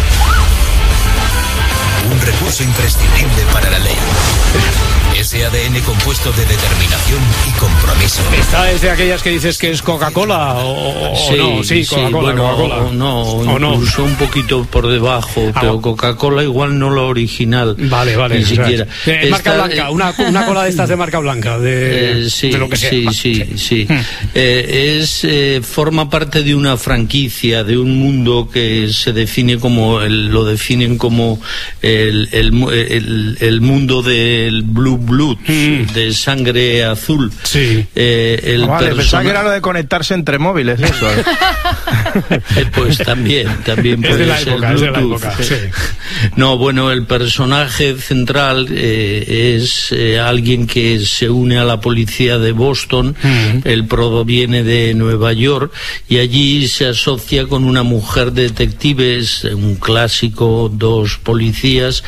Un recurso imprescindible para la ley. Ese A D N compuesto de determinación y compromiso. ¿Esta es de aquellas que dices que es Coca-Cola o, sí, o no? Sí, Coca-Cola, sí, bueno, Coca-Cola. O no, o incluso no. un poquito por debajo, ah, pero Coca-Cola igual no la original. Vale, vale. Ni siquiera. O sea, Esta, marca blanca, una, una cola de estas de marca blanca, de, eh, sí, de lo que sea. Sí, sí, sí. sí. Hmm. Eh, es, eh, forma parte de una franquicia, de un mundo que se define como, el, lo definen como el, el, el, el mundo del Blue Blood. Hmm. De sangre azul. Sí. Eh, el oh, vale, persona... pensaba que era lo de conectarse entre móviles, eso. ¿eh? eh, pues también, también puede es de la ser época, es de la época, sí. No, bueno, el personaje central eh, es eh, alguien que se une a la policía de Boston. Mm. Él proviene de Nueva York y allí se asocia con una mujer detectives, un clásico, dos policías.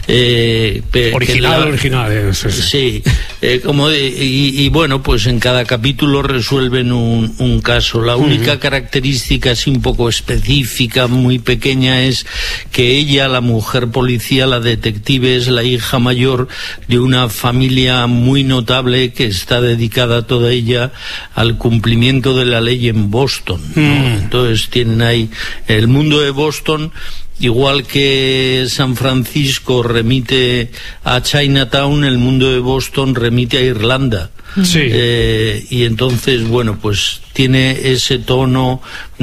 Eh, original, la... original. Es, es. Sí. Eh, como de, y, y bueno, pues en cada capítulo resuelven un, un caso. La única uh-huh. característica así un poco específica, muy pequeña, es que ella, la mujer policía, la detective, es la hija mayor de una familia muy notable que está dedicada toda ella al cumplimiento de la ley en Boston, ¿no? uh-huh. Entonces tienen ahí el mundo de Boston. Igual que San Francisco remite a Chinatown, el mundo de Boston remite a Irlanda. Sí. Eh, y entonces, bueno, pues tiene ese tono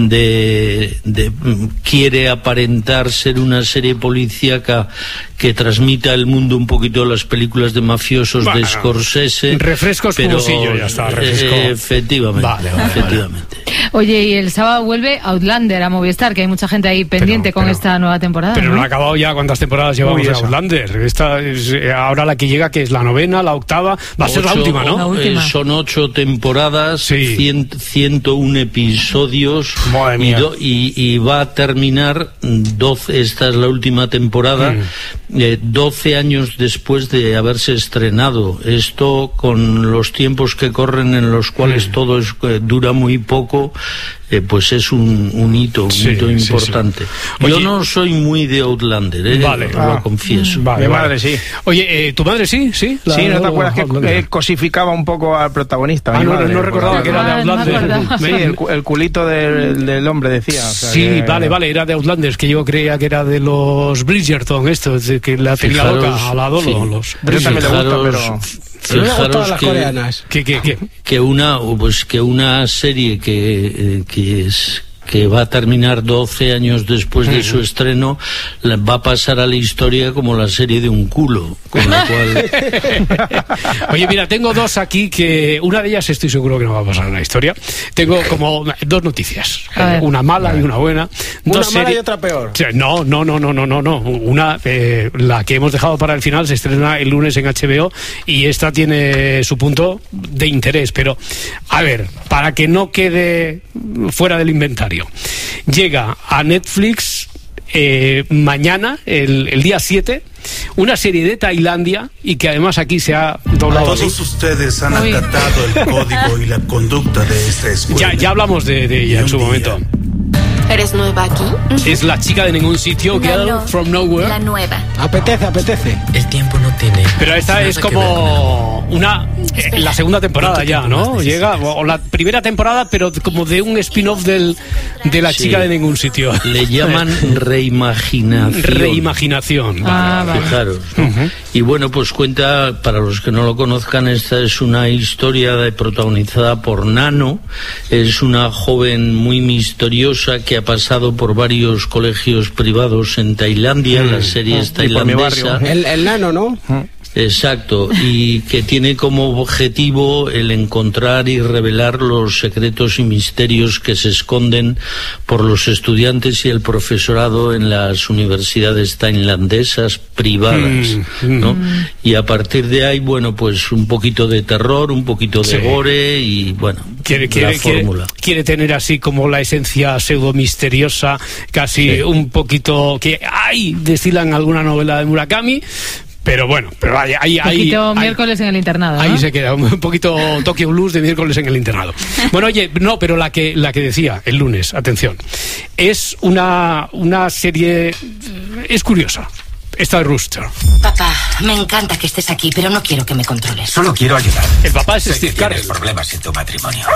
de, de quiere aparentar ser una serie policíaca que transmita el mundo un poquito de las películas de mafiosos bueno, de Scorsese. Refresco espumosillo, ya está, refresco. Eh, efectivamente, vale, vale, efectivamente. Vale. Oye, y el sábado vuelve Outlander a Movistar, que hay mucha gente ahí pendiente pero, con pero, esta nueva temporada. Pero ¿no? no ha acabado ya. ¿Cuántas temporadas llevamos de Outlander? Esta es ahora la que llega, que es la novena, la octava. Va a ser la última, ¿no? La última. Eh, son ocho temporadas, sí. cien, ciento uno episodios y, do, y, y va a terminar doce, esta es la última temporada, mm. eh, doce años después de haberse estrenado. Esto con los tiempos que corren en los cuales mm. todo es, eh, dura muy poco. Eh, pues es un, un hito, un sí, hito importante. Sí, sí. Oye, yo no soy muy de Outlander, ¿eh? Vale, lo ah, confieso. Vale, Mi vale. madre sí. Oye, eh, ¿tu madre sí? Sí, la, sí, ¿no te acuerdas la, que eh, cosificaba un poco al protagonista? Ah, no, madre, no recordaba que era de Outlander. No sí, el, el culito del, del hombre decía. O sea, sí, que... vale, vale, era de Outlanders, que yo creía que era de los Bridgerton, estos, que la tenía Fijaros, loca a la Dolo. Sí. Los Yo también le gusta, pero... Pero me gustan las que, coreanas. Que, que, que, que una pues que una serie que, eh, que es que va a terminar doce años después de su estreno, va a pasar a la historia como la serie de un culo, con lo cual... Oye, mira, tengo dos aquí que una de ellas estoy seguro que no va a pasar a la historia. Tengo como dos noticias, una mala y una buena. Una dos mala seri... y otra peor. No, no, no, no, no, no, no. Una, eh, la que hemos dejado para el final, se estrena el lunes en H B O y esta tiene su punto de interés, pero a ver, para que no quede fuera del inventario. Llega a Netflix eh, mañana, el, el día siete, una serie de Tailandia y que además aquí se ha doblado. Todos así. ustedes han Uy. acatado el código y la conducta de esta escuela. Ya, ya hablamos de, de ella en su momento. ¿Eres nueva aquí? Es la chica de ningún sitio, Girl no, from Nowhere. La nueva. Apetece, apetece. El tiempo no tiene. Pero esta es como una eh, la segunda temporada ya, ¿no? Llega o la primera temporada, pero como de un spin-off del de la Sí. chica de ningún sitio. Le llaman reimaginación. Reimaginación. Ah, vale. Fijaros, ¿no? Uh-huh. Y bueno, pues cuenta, para los que no lo conozcan, esta es una historia de, protagonizada por Nano. Es una joven muy misteriosa que ha pasado por varios colegios privados en Tailandia. Mm. La serie es Y por mi tailandesa. barrio. El, el nano, ¿no? Exacto, y que tiene como objetivo el encontrar y revelar los secretos y misterios que se esconden por los estudiantes y el profesorado en las universidades tailandesas privadas, Mm, ¿no? mm. Y a partir de ahí, bueno, pues un poquito de terror, un poquito de Sí. gore y, bueno, Quiere, la quiere, quiere, fórmula. quiere tener así como la esencia pseudo misteriosa, casi Sí. un poquito que ay destilan alguna novela de Murakami. Pero bueno, pero ahí, ahí, Un ahí, poquito ahí- miércoles en el internado, ahí ¿no? se queda, un poquito Tokyo Blues de miércoles en el internado. Bueno, oye, no, pero la que la que decía el lunes, atención, es una, una serie, es curiosa, esta de Rooster. Papá, me encanta que estés aquí, pero no quiero que me controles. Solo quiero ayudar. El papá es Sé Steve que tienes Carell. problemas en tu matrimonio.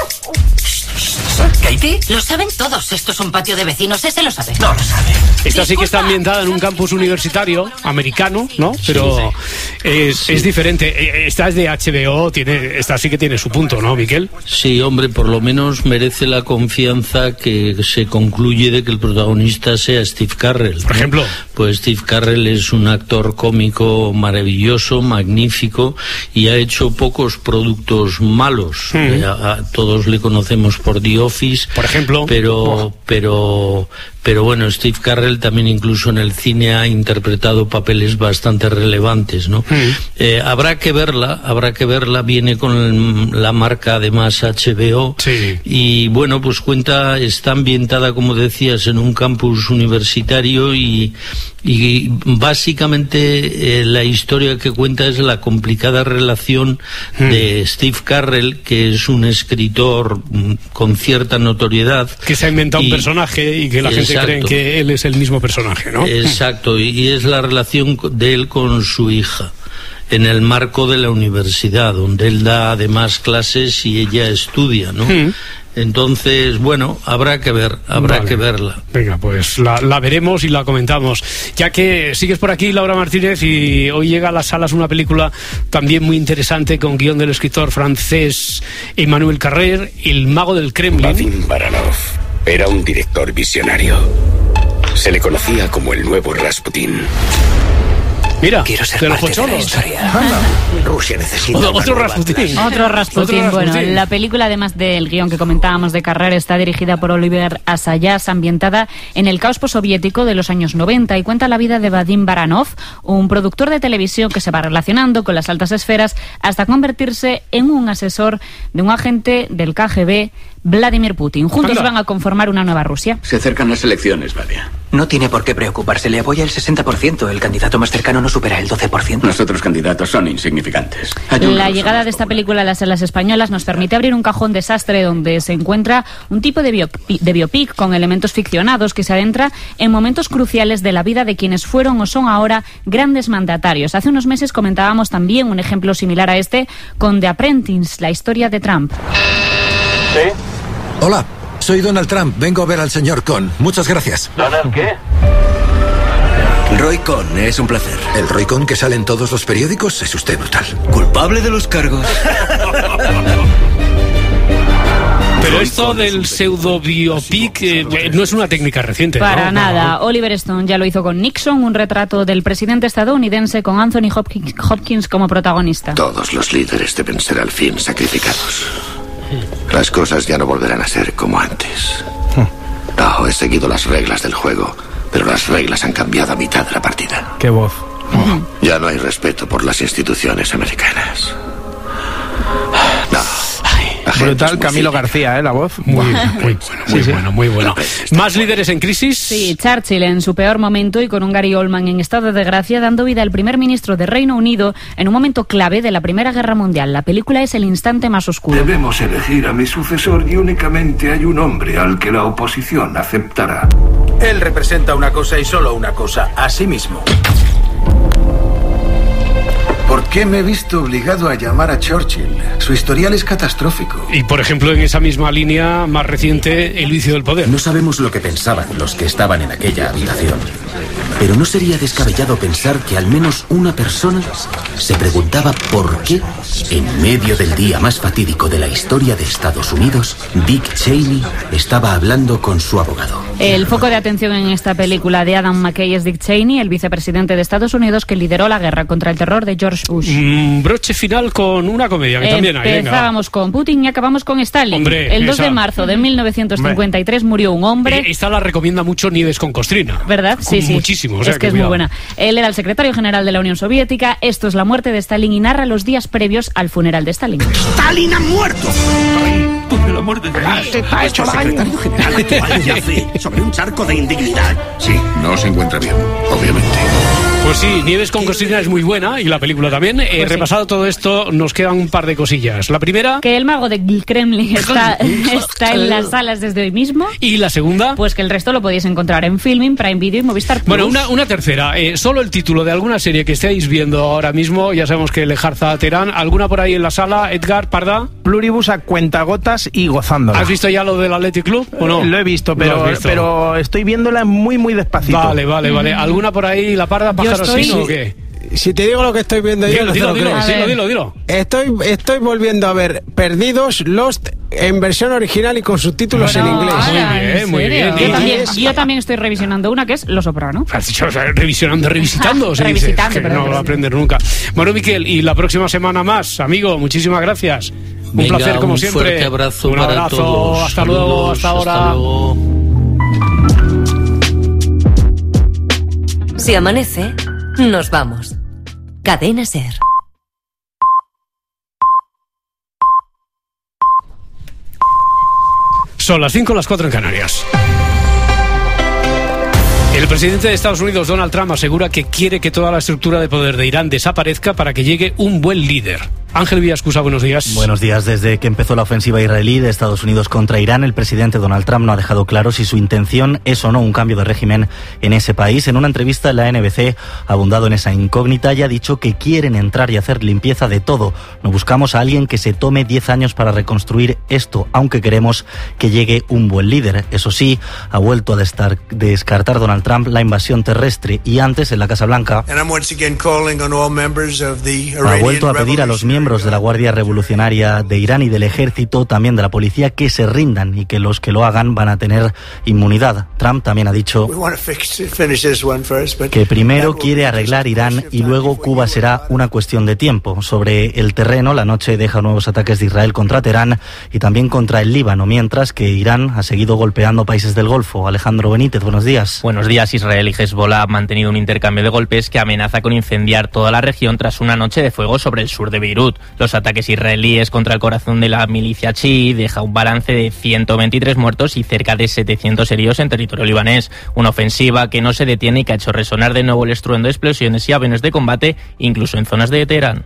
¿Katie? Lo saben todos. Esto es un patio de vecinos. Ese lo sabe. No lo sabe. Esta sí que está ambientada en un campus universitario americano, ¿no? Pero es, es diferente. Eh, Esta es de H B O, tiene, esta sí que tiene su punto, ¿no, Miquel? Sí, hombre, por lo menos merece la confianza que se concluye de que el protagonista sea Steve Carell. Por ejemplo. Pues Steve Carell es un actor cómico maravilloso, magnífico, y ha hecho pocos productos malos. Mm. Eh, a, a todos le conocemos por The Office, por ejemplo. Pero, pero, pero bueno, Steve Carell también incluso en el cine ha interpretado papeles bastante relevantes, ¿no? Mm. Eh, habrá que verla, habrá que verla. Viene con el- la marca además H B O. Sí. Y bueno, pues cuenta, está ambientada, como decías, en un campus universitario y, y básicamente eh, la historia que cuenta es la complicada relación Mm. de Steve Carell, que es un escritor mm, con cierta notoriedad. Que se ha inventado un Y- personaje y que la gente Exacto. cree que él es el mismo personaje, ¿no? Exacto, y, y es la relación de él con su hija, en el marco de la universidad, donde él da además clases y ella estudia, ¿no? Mm. Entonces, bueno, habrá que ver, habrá Vale. que verla. Venga, pues la, la veremos y la comentamos. Ya que sigues por aquí, Laura Martínez, y hoy llega a las salas una película también muy interesante con guión del escritor francés Emmanuel Carrère, El mago del Kremlin. Vadim Baranov era un director visionario. Se le conocía como el nuevo Rasputín. Mira, Quiero ser de los parte de la pocholos. historia. Rusia necesita Otro- una otro nueva Rasputín. Otro Rasputín. Otro Bueno, Rasputín. la película, además del guión que comentábamos de Carrère, está dirigida por Oliver Assayas, ambientada en el caos postsoviético de los años noventa y cuenta la vida de Vadim Baranov, un productor de televisión que se va relacionando con las altas esferas hasta convertirse en un asesor de un agente del K G B, Vladimir Putin. Juntos Anda. van a conformar una nueva Rusia. Se acercan las elecciones, Vadia. No tiene por qué preocuparse. Le apoya el sesenta por ciento. El candidato más cercano no supera el doce por ciento. Los otros candidatos son insignificantes. La llegada de esta película a las salas españolas nos permite abrir un cajón desastre donde se encuentra un tipo de, biopi- de biopic con elementos ficcionados que se adentra en momentos cruciales de la vida de quienes fueron o son ahora grandes mandatarios. Hace unos meses comentábamos también un ejemplo similar a este con The Apprentice, la historia de Trump. ¿Sí? Hola, soy Donald Trump. Vengo a ver al señor Cohn. Muchas gracias. ¿Donald qué? Roy Cohn, es un placer. El Roy Cohn que sale en todos los periódicos es usted brutal. Culpable de los cargos. Pero esto del pseudo biopic eh, no es una técnica reciente, Para ¿no? nada. Oliver Stone ya lo hizo con Nixon, un retrato del presidente estadounidense con Anthony Hopkins, Hopkins como protagonista. Todos los líderes deben ser al fin sacrificados. Las cosas ya no volverán a ser como antes. No, he seguido las reglas del juego, pero las reglas han cambiado a mitad de la partida. Qué voz. Ya no hay respeto por las instituciones americanas. No, Brutal, Camilo García, ¿eh? La voz. Muy, muy bueno, muy Sí, sí. bueno, muy bueno. ¿Más líderes en crisis? Sí, Churchill en su peor momento y con un Gary Oldman en estado de gracia, dando vida al primer ministro de Reino Unido en un momento clave de la Primera Guerra Mundial. La película es El instante más oscuro. Debemos elegir a mi sucesor y únicamente hay un hombre al que la oposición aceptará. Él representa una cosa y solo una cosa, a sí mismo. ¿Por qué me he visto obligado a llamar a Churchill? Su historial es catastrófico. Y, por ejemplo, en esa misma línea más reciente, el vicio del poder. No sabemos lo que pensaban los que estaban en aquella habitación. Pero no sería descabellado pensar que al menos una persona se preguntaba por qué, en medio del día más fatídico de la historia de Estados Unidos, Dick Cheney estaba hablando con su abogado. El foco de atención en esta película de Adam McKay es Dick Cheney, el vicepresidente de Estados Unidos que lideró la guerra contra el terror de George Bush. Mm, broche final con una comedia que también hay. Empezábamos con Putin y acabamos con Stalin. Hombre, el dos esa. de marzo de mil novecientos cincuenta y tres hombre. murió un hombre. Eh, esta la recomienda mucho Nieves con Costrina. ¿Verdad? Sí, sí. Muchísimo. O sea, es que, que es cuidado. muy buena. Él era el secretario general de la Unión Soviética. Esto es la muerte de Stalin y narra los días previos al funeral de Stalin. ¡Stalin ha muerto! Tuve la muerte de Ah, se está hecho daño. El secretario general actual yace sobre un charco de indignidad. Sí, no se encuentra bien, obviamente. Pues sí, Nieves con Costrina es muy buena y la película también. Eh, Pues sí. repasado todo esto, nos quedan un par de cosillas. La primera... Que el mago del Kremlin está, está en las salas desde hoy mismo. ¿Y la segunda? Pues que el resto lo podéis encontrar en Filmin, Prime Video y Movistar Plus. Bueno, una, una tercera. Eh, solo el título de alguna serie que estéis viendo ahora mismo, ya sabemos que Lejarza Terán, ¿alguna por ahí en la sala? Edgar, Parda. Pluribus a cuentagotas y gozándola. ¿Has visto ya lo del Athletic Club o no? Lo he visto, pero, Lo has visto. pero estoy viéndola muy, muy despacito. Vale, vale, vale. ¿Alguna por ahí, la Parda, pájaro estoy- sino o qué? Si te digo lo que estoy viendo yo, Dilo, no te dilo, lo dilo, crees. dilo, dilo, dilo. Estoy, estoy volviendo a ver Perdidos, Lost, en versión original y con subtítulos Bueno, en inglés. ala, ¿en bien, muy serio? bien. Yo Y- también, es- yo también estoy revisionando una que es Los Soprano. Has dicho, o sea, revisionando, revisitando, se dice. Revisitando, Que perdón, no lo va a perdón. aprender nunca. Bueno, Miquel, y la próxima semana más, amigo, muchísimas gracias. Un Venga, placer como un siempre. fuerte abrazo un para abrazo, todos. hasta luego, Saludos, hasta ahora. hasta luego. Si amanece, nos vamos. Cadena Ser. Son las cinco, las cuatro en Canarias. El presidente de Estados Unidos, Donald Trump, asegura que quiere que toda la estructura de poder de Irán desaparezca para que llegue un buen líder. Ángel Villascusa, buenos días. Buenos días. Desde que empezó la ofensiva israelí de Estados Unidos contra Irán, el presidente Donald Trump no ha dejado claro si su intención es o no un cambio de régimen en ese país. En una entrevista en la N B C ha abundado en esa incógnita y ha dicho que quieren entrar y hacer limpieza de todo. No buscamos a alguien que se tome diez años para reconstruir esto, aunque queremos que llegue un buen líder. Eso sí, ha vuelto a destar- descartar Donald Trump la invasión terrestre y antes en la Casa Blanca And I'm once again calling on all members of the ha Iranian vuelto a pedir a los miembros de la Guardia Revolucionaria de Irán y del Ejército, también de la policía, que se rindan y que los que lo hagan van a tener inmunidad. Trump también ha dicho We want to fix, finish this one first, but que primero quiere arreglar Irán y luego Cuba será una cuestión de tiempo. Sobre el terreno, la noche deja nuevos ataques de Israel contra Teherán y también contra el Líbano, mientras que Irán ha seguido golpeando países del Golfo. Alejandro Benítez, buenos días. Buenos días. Israel y Hezbollah han mantenido un intercambio de golpes que amenaza con incendiar toda la región tras una noche de fuego sobre el sur de Beirut. Los ataques israelíes contra el corazón de la milicia chií deja un balance de ciento veintitrés muertos y cerca de setecientos heridos en territorio libanés. Una ofensiva que no se detiene y que ha hecho resonar de nuevo el estruendo de explosiones y aviones de combate, incluso en zonas de Teherán.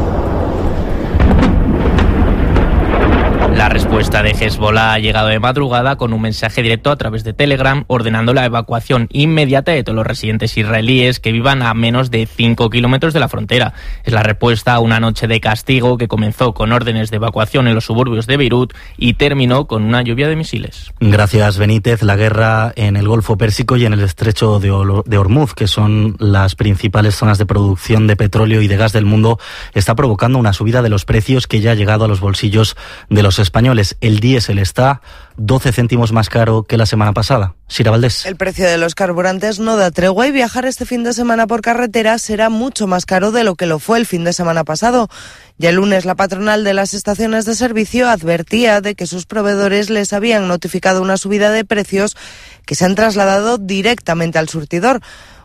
La respuesta de Hezbollah ha llegado de madrugada con un mensaje directo a través de Telegram ordenando la evacuación inmediata de todos los residentes israelíes que vivan a menos de cinco kilómetros de la frontera. Es la respuesta a una noche de castigo que comenzó con órdenes de evacuación en los suburbios de Beirut y terminó con una lluvia de misiles. Gracias, Benítez. La guerra en el Golfo Pérsico y en el estrecho de, Olo- de Hormuz, que son las principales zonas de producción de petróleo y de gas del mundo, está provocando una subida de los precios que ya ha llegado a los bolsillos de los españoles. El diésel está doce céntimos más caro que la semana pasada. Sira Valdés. El precio de los carburantes no da tregua y viajar este fin de semana por carretera será mucho más caro de lo que lo fue el fin de semana pasado. Ya el lunes la patronal de las estaciones de servicio advertía de que sus proveedores les habían notificado una subida de precios que se han trasladado directamente al surtidor.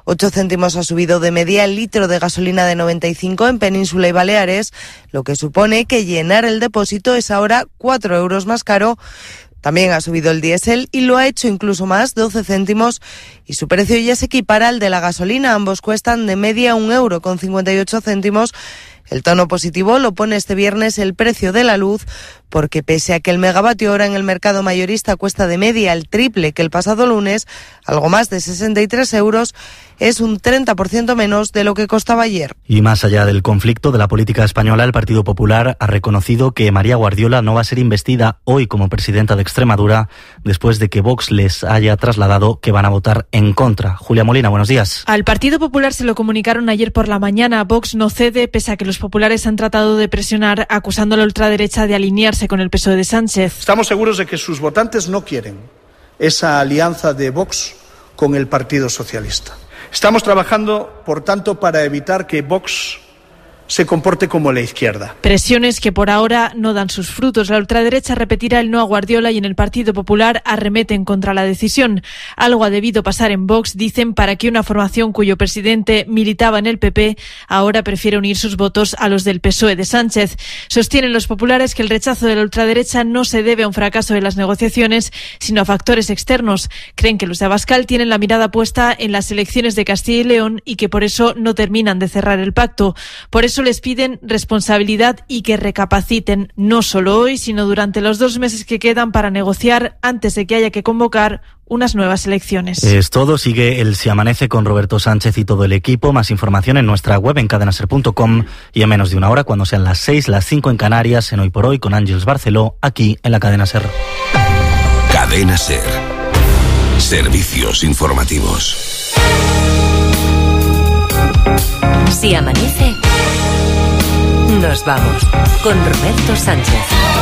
Ocho céntimos ha subido de media el litro de gasolina de noventa y cinco en Península y Baleares, lo que supone que llenar el depósito es ahora cuatro euros más caro. También ha subido el diésel y lo ha hecho incluso más, doce céntimos, y su precio ya se equipara al de la gasolina. Ambos cuestan de media un euro con cincuenta y ocho céntimos. El tono positivo lo pone este viernes el precio de la luz, porque pese a que el megavatio hora en el mercado mayorista cuesta de media el triple que el pasado lunes, algo más de sesenta y tres euros, es un treinta por ciento menos de lo que costaba ayer. Y más allá del conflicto de la política española, el Partido Popular ha reconocido que María Guardiola no va a ser investida hoy como presidenta de Extremadura, después de que Vox les haya trasladado que van a votar en contra. Julia Molina, buenos días. Al Partido Popular se lo comunicaron ayer por la mañana. Vox no cede, pese a que los populares han tratado de presionar, acusando a la ultraderecha de alinearse con el P S O E de Sánchez. Estamos seguros de que sus votantes no quieren esa alianza de Vox con el Partido Socialista. Estamos trabajando, por tanto, para evitar que Vox se comporte como la izquierda. Presiones que por ahora no dan sus frutos. La ultraderecha repetirá el no a Guardiola y en el Partido Popular arremeten contra la decisión. Algo ha debido pasar en Vox, dicen, para que una formación cuyo presidente militaba en el P P ahora prefiere unir sus votos a los del P S O E de Sánchez. Sostienen los populares que el rechazo de la ultraderecha no se debe a un fracaso de las negociaciones, sino a factores externos. Creen que los de Abascal tienen la mirada puesta en las elecciones de Castilla y León y que por eso no terminan de cerrar el pacto. Por eso les piden responsabilidad y que recapaciten, no solo hoy, sino durante los dos meses que quedan para negociar antes de que haya que convocar unas nuevas elecciones. Es todo. Sigue el Si Amanece con Roberto Sánchez y todo el equipo. Más información en nuestra web en cadena ser punto com y en menos de una hora, cuando sean las seis, las cinco en Canarias, en Hoy por Hoy con Ángeles Barceló, aquí en la Cadena Ser. Cadena Ser. Servicios informativos. Si amanece, nos vamos con Roberto Sánchez.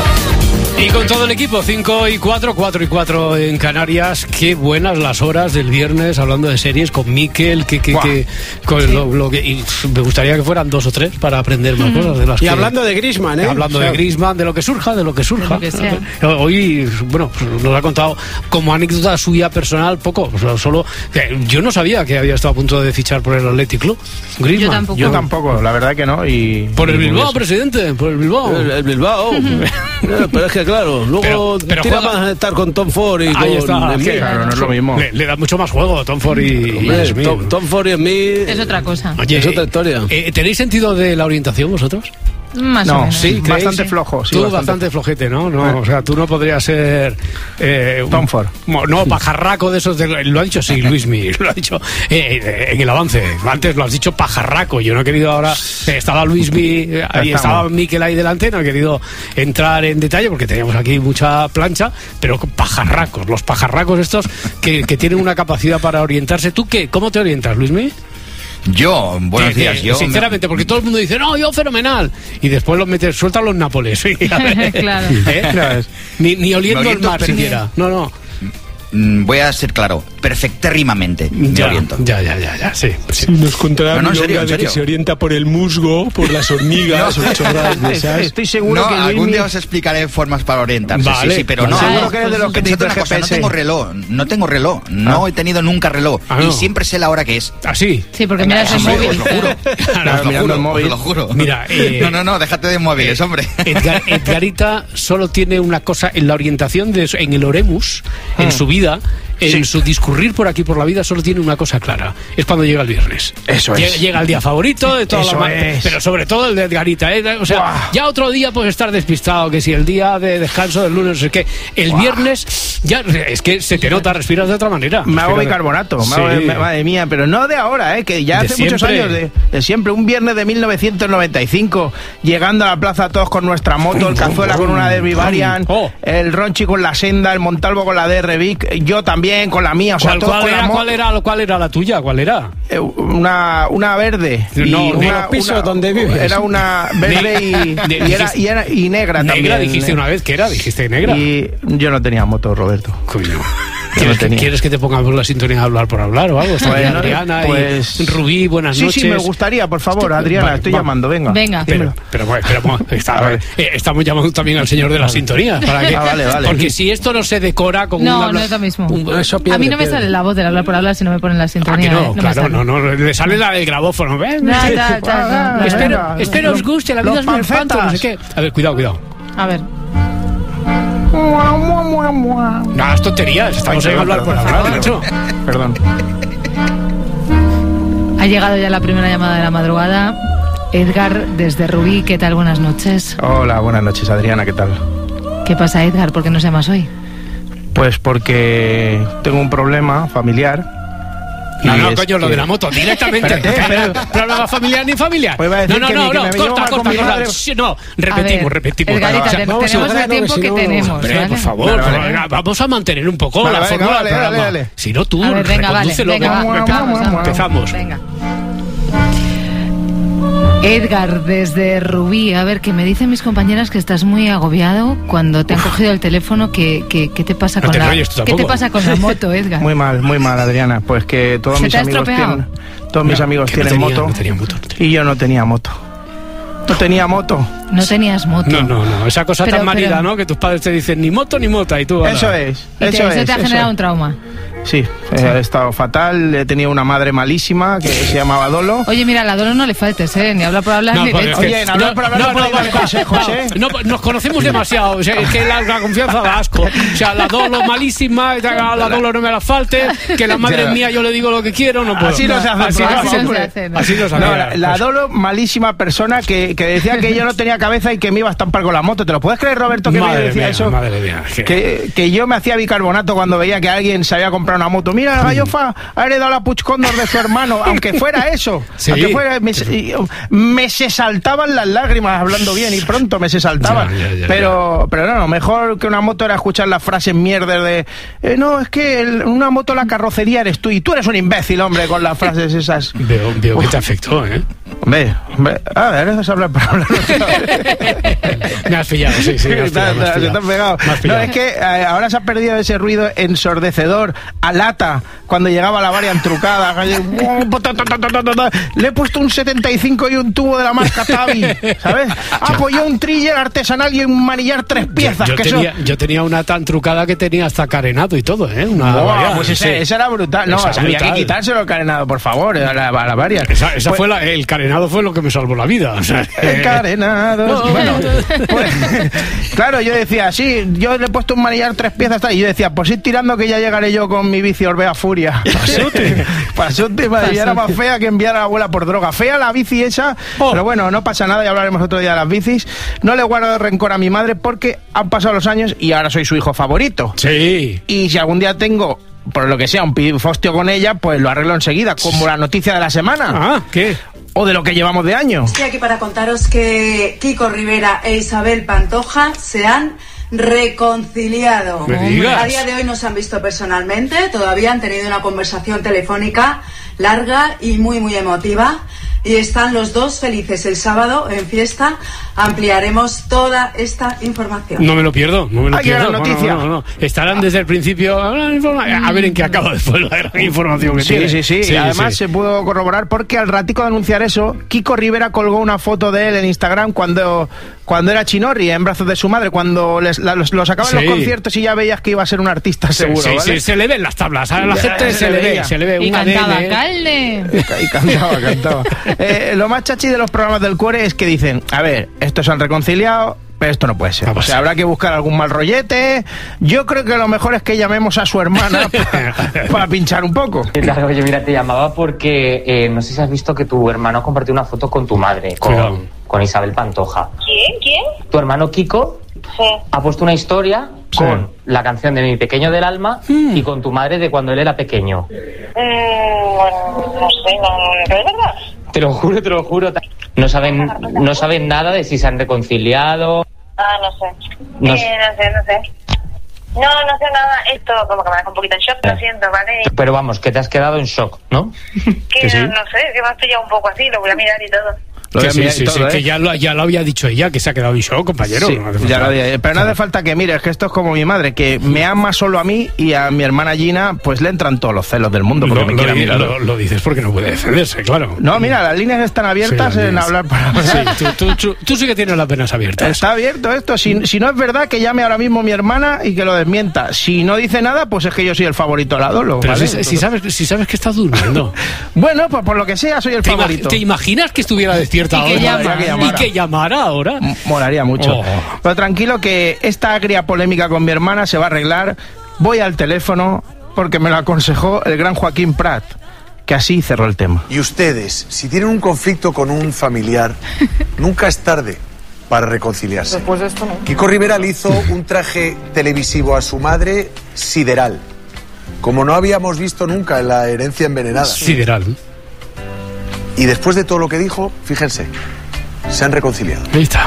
Y con todo el equipo, cinco y cuatro, cuatro y cuatro en Canarias. Qué buenas las horas del viernes hablando de series con Miquel. Que, que, que, con sí. lo, lo que, y me gustaría que fueran dos o tres para aprender más mm. cosas de las y que, hablando de Griezmann, ¿eh? Hablando o sea, de Griezmann, de lo que surja, de lo que surja. De lo que sea. Hoy, bueno, nos ha contado como anécdota suya personal poco. Solo yo no sabía que había estado a punto de fichar por el Athletic Club. Griezmann. Yo tampoco. Yo tampoco, la verdad que no. Y por el y Bilbao, eso. presidente, por el Bilbao. El, el Bilbao. Pero es que claro, luego pero, pero tira juega... más estar con Tom Ford y Ahí con está, Smith. claro, no es lo mismo. Le, le da mucho más juego Tom Ford y, Hombre, y Smith. Tom, Tom Ford y Smith es otra cosa. Oye, es otra historia. Eh, ¿Tenéis sentido de la orientación vosotros? Más no, o menos. sí, bastante flojo. Sí, tú bastante, bastante flojete, ¿no? no eh. O sea, tú no podrías ser... Eh, Tom Ford. No, pajarraco de esos... De, lo ha dicho, sí, Luismi, lo ha dicho eh, en el avance. Antes lo has dicho pajarraco. Yo no he querido ahora... Eh, estaba Luismi, ahí estaba Miquel ahí delante, no he querido entrar en detalle porque teníamos aquí mucha plancha, pero pajarracos, los pajarracos estos que, que tienen una capacidad para orientarse. ¿Tú qué? ¿Cómo te orientas, Luismi? Yo, buenos días, que, yo... Sinceramente, porque todo el mundo dice, no, yo fenomenal, y después los metes, sueltan los Nápoles. ¿Sí? Claro. ¿Eh? Ni, ni oliendo el mar siquiera. No, no. Voy a ser claro, perfectérrimamente me ya, oriento. Ya, ya, ya, ya, sí. sí. Nos contará no, no, en serio, en de serio. que se orienta por el musgo, por las hormigas, no, o chorradas de esas. Estoy seguro no, que algún Luismi... día os explicaré formas para orientarse, vale, sí, sí, pero vale. no. Seguro que eres de los que te una cosa, no tengo reloj, no tengo reloj, no ah. he tenido nunca reloj ah, no. y siempre sé la hora que es. ¿Ah, sí? Sí, porque miras el móvil. Os lo juro. Claro, os, lo juro móvil. os lo juro. Mira, eh, no, no, no, déjate de móviles, eh, hombre. Edgar, Edgarita solo tiene una cosa en la orientación, de, en el Oremus, hmm. en su vida. En sí. su discurrir por aquí por la vida solo tiene una cosa clara, es cuando llega el viernes. Eso llega, es. Llega el día favorito de todas Eso las es. Pero sobre todo el de Edgarita, ¿eh? O sea, wow. ya otro día puedes estar despistado, que si el día de descanso del lunes, no sé qué. El wow. viernes ya es que se te nota, respiras de otra manera. Me hago bicarbonato, sí. me hago, madre mía, pero no de ahora, ¿eh? Que ya de hace siempre. muchos años, de, de siempre, un viernes de mil novecientos noventa y cinco, llegando a la plaza todos con nuestra moto, el Cazuela con una Derby Variant, oh. el Ronchi con la Senda, el Montalvo con la D R Vic, yo también con la mía, o sea, ¿Cuál, cuál, era, ¿cuál, era, ¿Cuál era la tuya? ¿Cuál era? Eh, una, una verde. No, y una, los pisos una, donde vives. Era una verde y, y, era, y, era, y negra también. Negra dijiste una vez que era, dijiste negra. Y yo no tenía moto, Roberto. Coño. ¿Quieres, que, ¿Quieres que te pongamos la sintonía de hablar por hablar o algo? Está bueno, Adriana pues... y Rubí, buenas sí, noches. Sí, sí, me gustaría, por favor, Adriana, vale, estoy va. llamando, venga. Venga. Pero, pero, pero, pero está, eh, estamos llamando también al señor de la sintonía. Para que, ah, vale, vale. Porque si esto no se decora con No, una, no es lo mismo. Un, eso pierde, a mí no me pierde. sale la voz del hablar por hablar si no me ponen la sintonía. Ah, que no, ¿eh? no claro, no, no, le sale la del grabófono. ¿Ven? Da, da, da, da, da, espero, da, da, espero os guste, la vida es muy espanto, no sé qué. A ver, cuidado, cuidado. A ver. No, las tonterías, estamos ahí a hablar por hablar, macho. Perdón. Ha llegado ya la primera llamada de la madrugada. Edgar, desde Rubí, ¿qué tal? Buenas noches. Hola, buenas noches, Adriana, ¿qué tal? ¿Qué pasa, Edgar? ¿Por qué nos llamas hoy? Pues porque tengo un problema familiar. No, no, coño, lo de la moto, directamente. ¿Problema familiar ni familiar? Pues no, no, no, no, corta, corta, corta. No, repetimos, ver, repetimos. Edgarita, o sea, tenemos vamos, el tiempo que, que no, tenemos. Hombre, ¿vale? por favor, vale, vale. vamos a mantener un poco vale, la vale, fórmula vale, del programa. Dale, dale. Si no, tú, a ver, venga, recondúcelo. Vale, venga, venga, vamos, vamos, empezamos. Venga. Edgar, desde Rubí, a ver, que me dicen mis compañeras que estás muy agobiado cuando te han cogido el teléfono. ¿Qué, qué, qué te pasa no con te la ¿Qué te pasa con la moto, Edgar? Muy mal, muy mal, Adriana. Pues que todos ¿Se mis te ha amigos estropeado? tienen, todos mis no, amigos tienen no tenía, moto, no tenía moto, no tenía. y yo no tenía moto. No tenía moto. No tenías moto. No, no, no. Esa cosa pero, tan manida, pero... ¿no? Que tus padres te dicen ni moto ni mota y tú... Eso es, ¿Y eso te, es. ¿Eso te ha eso generado es. un trauma? Sí, sí, he estado fatal, he tenido una madre malísima que se llamaba Dolo. Oye, mira, a la Dolo no le faltes, ¿eh? Ni habla por hablar no, ni pues, leche. Oye, en hablar no, por hablar no, no, no puede dar consejos, ¿eh? No, nos conocemos demasiado, o sea, es que la, la confianza da asco. O sea, la Dolo malísima, a la Dolo no me la falte, que la madre es mía, yo le digo lo que quiero, no puedo. Así no se hace, así, no, no, así no se hace. No. Así no se hace. No, la, la Dolo malísima persona que, que decía que yo no tenía cabeza y que me iba a estampar con la moto. ¿Te lo puedes creer, Roberto, que madre me decía mía, eso? Madre mía. Que, que yo me hacía bicarbonato cuando veía que alguien se había comprado una moto. Mira, la gallofa ha heredado la Puig Condor de su hermano, aunque fuera eso. Sí. Aunque fuera, me, me se saltaban las lágrimas hablando bien y pronto me se saltaban. Ya, ya, ya, pero, ya. pero no, no, mejor que una moto era escuchar las frases mierdas de eh, no, es que el, una moto la carrocería eres tú y tú eres un imbécil, hombre, con las frases esas. Veo, veo que te afectó, ¿eh? Hombre, hombre, a ver, dejas hablar para hablar. Me has pillado, sí, sí. Me has pillado, me has pillado. Se te has pegado. No, es que eh, ahora se ha perdido ese ruido ensordecedor a lata cuando llegaba la varian trucada. Le he puesto un setenta y cinco y un tubo de la marca Tabi, ¿sabes? Apoyó un triller artesanal y un manillar tres piezas. Yo, yo, que tenía, eso... yo tenía una tan trucada que tenía hasta carenado y todo, ¿eh? Una oh, varian, pues ese, sí. ese era brutal. No, o sea, había que quitárselo el carenado, por favor, a la, a la varian. Esa, esa pues, fue la, el carenado fue lo que me salvó la vida. O sea, el carenado. No, bueno, pues, claro, yo decía, sí, yo le he puesto un manillar tres piezas y yo decía, pues ir tirando que ya llegaré yo con mi bici Orbea Furia. Pasute. Pasute, madre, era más fea que enviar a la abuela por droga. Fea la bici esa, oh. pero bueno, no pasa nada, ya hablaremos otro día de las bicis. No le guardo rencor a mi madre porque han pasado los años y ahora soy su hijo favorito. Sí. Y si algún día tengo, por lo que sea, un pifostio con ella, pues lo arreglo enseguida, como la noticia de la semana. Ah, ¿qué? O de lo que llevamos de año. Estoy aquí para contaros que Kiko Rivera e Isabel Pantoja se han reconciliado. A día de hoy no se han visto personalmente, todavía han tenido una conversación telefónica larga y muy muy emotiva y están los dos felices. El sábado en fiesta ampliaremos toda esta información. No me lo pierdo, no me lo Aquí pierdo. la noticia. No, no, no. Estarán desde el principio a ver en qué acaba después la gran información que sí, tiene. Sí, sí, sí. Además sí. se pudo corroborar porque al ratico de anunciar eso, Kiko Rivera colgó una foto de él en Instagram cuando, cuando era Chinorri, en brazos de su madre, cuando les, la, los, los sacaban sí. los conciertos y ya veías que iba a ser un artista sí, seguro. Sí, ¿vale? sí, se le ven las tablas, a la gente se, se le ve, ve, se le ve. Y una cantaba, D N, calde. Y, y cantaba, cantaba. Eh, lo más chachi de los programas del Cuore es que dicen, a ver, estos se han reconciliado, pero esto no puede ser. O sea, habrá que buscar algún mal rollete. Yo creo que lo mejor es que llamemos a su hermana para, para pinchar un poco. Oye, mira, te llamaba porque eh, no sé si has visto que tu hermano compartió una foto con tu madre, con, con Isabel Pantoja. ¿Quién? ¿Quién? Tu hermano Kiko sí. ha puesto una historia sí. con la canción de Mi Pequeño del Alma mm. y con tu madre de cuando él era pequeño. Mm, bueno, no sé, no, no, ¿es verdad? Te lo juro, te lo juro. No saben, no saben nada de si se han reconciliado. Ah, no sé. No, eh, no sé, no sé. No, no sé nada. Esto como que me deja un poquito en shock, lo siento, ¿vale? Pero vamos, que te has quedado en shock, ¿no? Que, ¿Que sí? no, no sé, que me has pillado un poco así, lo voy a mirar y todo. Lo que sí, sí, todo, sí, ¿eh? que ya lo, ya lo había dicho ella, que se ha quedado en shock, compañero. Sí, no hace ya falta. lo había, pero no hace falta que mires, que esto es como mi madre, que me ama solo a mí y a mi hermana Gina, pues le entran todos los celos del mundo porque Lo, me lo, quiere mirar. lo, lo dices porque no puede defenderse, claro. No, mira, las líneas están abiertas Sí, en hablar para hablar. Sí, tú, tú, tú, tú sí que tienes las venas abiertas. Está abierto esto. Si, si no es verdad, que llame ahora mismo mi hermana y que lo desmienta. Si no dice nada, pues es que yo soy el favorito al lado. Pero ¿vale? si, si sabes, si sabes que estás durmiendo. Bueno, pues por lo que sea, soy el ¿Te, favorito. ima- ¿Te imaginas que estuviera despierta Y que ahora? llama. Que llamara. Y que llamara ahora. M- Molaría mucho. Oh. Pero tranquilo que esta agria polémica con mi hermana se va a arreglar. Voy al teléfono porque me lo aconsejó el gran Joaquín Prat, que así cerró el tema. Y ustedes, si tienen un conflicto con un familiar, nunca es tarde para reconciliarse. Después de esto no. Kiko Rivera le hizo un traje televisivo a su madre sideral, como no habíamos visto nunca en La herencia envenenada. Sideral. Y después de todo lo que dijo, fíjense, se han reconciliado. Ahí está.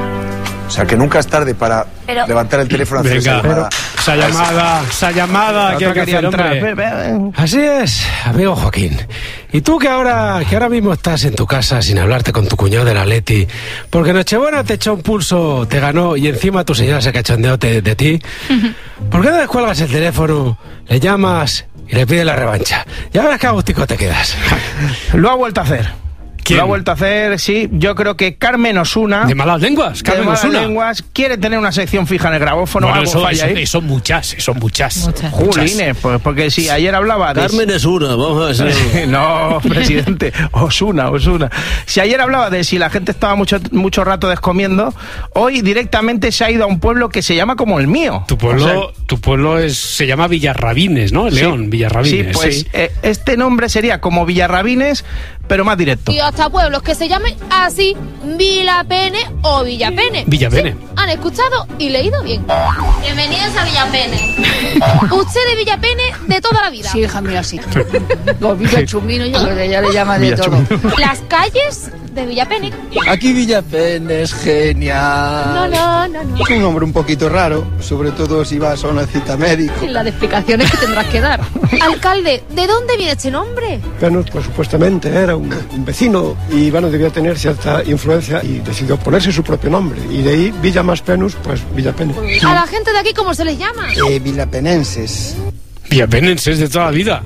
O sea que nunca es tarde para Pero- levantar el teléfono, hacer esa Venga, llamada. esa llamada, esa llamada que hay que hacer, hombre. Así es, amigo Joaquín. Y tú que ahora, que ahora mismo estás en tu casa sin hablarte con tu cuñado del Atleti, porque Nochebuena te echó un pulso, te ganó y encima tu señora se cachondeó te- de ti, ¿por qué no descuelgas el teléfono, le llamas y le pides la revancha? Ya verás que agustico te quedas. Lo ha vuelto a hacer. ¿Quién? Lo ha vuelto a hacer, sí. Yo creo que Carmen Osuna. De malas lenguas, de Carmen malas Osuna. lenguas, quiere tener una sección fija en el grabófono. Bueno, algo eso, falla eso- ahí. son muchas, son muchas. Jolines, pues porque si ayer hablaba de... Carmen Osuna, vamos a ver. No, presidente, Osuna, Osuna. Si ayer hablaba de si la gente estaba mucho, mucho rato descomiendo, hoy directamente se ha ido a un pueblo que se llama como el mío. Tu pueblo, O sea, tu pueblo es, se llama Villarrabines, ¿no? sí. León, Villarrabines. Sí, pues sí. eh, este nombre sería como Villarrabines, pero más directo. Y hasta pueblos que se llamen así, Vilapene o Villapene. Villapene. Sí, han escuchado y leído bien. Bienvenidos a Villapene. Usted de Villapene de toda la vida. Sí, hija mía, sí. Los Villachumino, yo creo que ya le llama de todo. Las calles de Villapene. Aquí Villapene es genial. No, no, no, no. Es un nombre un poquito raro, sobre todo si vas a una cita médica. La de explicaciones que tendrás que dar. Alcalde, ¿de dónde viene este nombre? Venus, pues supuestamente era un, un vecino y bueno, debía tener cierta influencia y decidió ponerse su propio nombre. Y de ahí Villa más Penus, pues Villapene. ¿A la gente de aquí cómo se les llama? Eh, villapenenses. Villapenenses de toda la vida.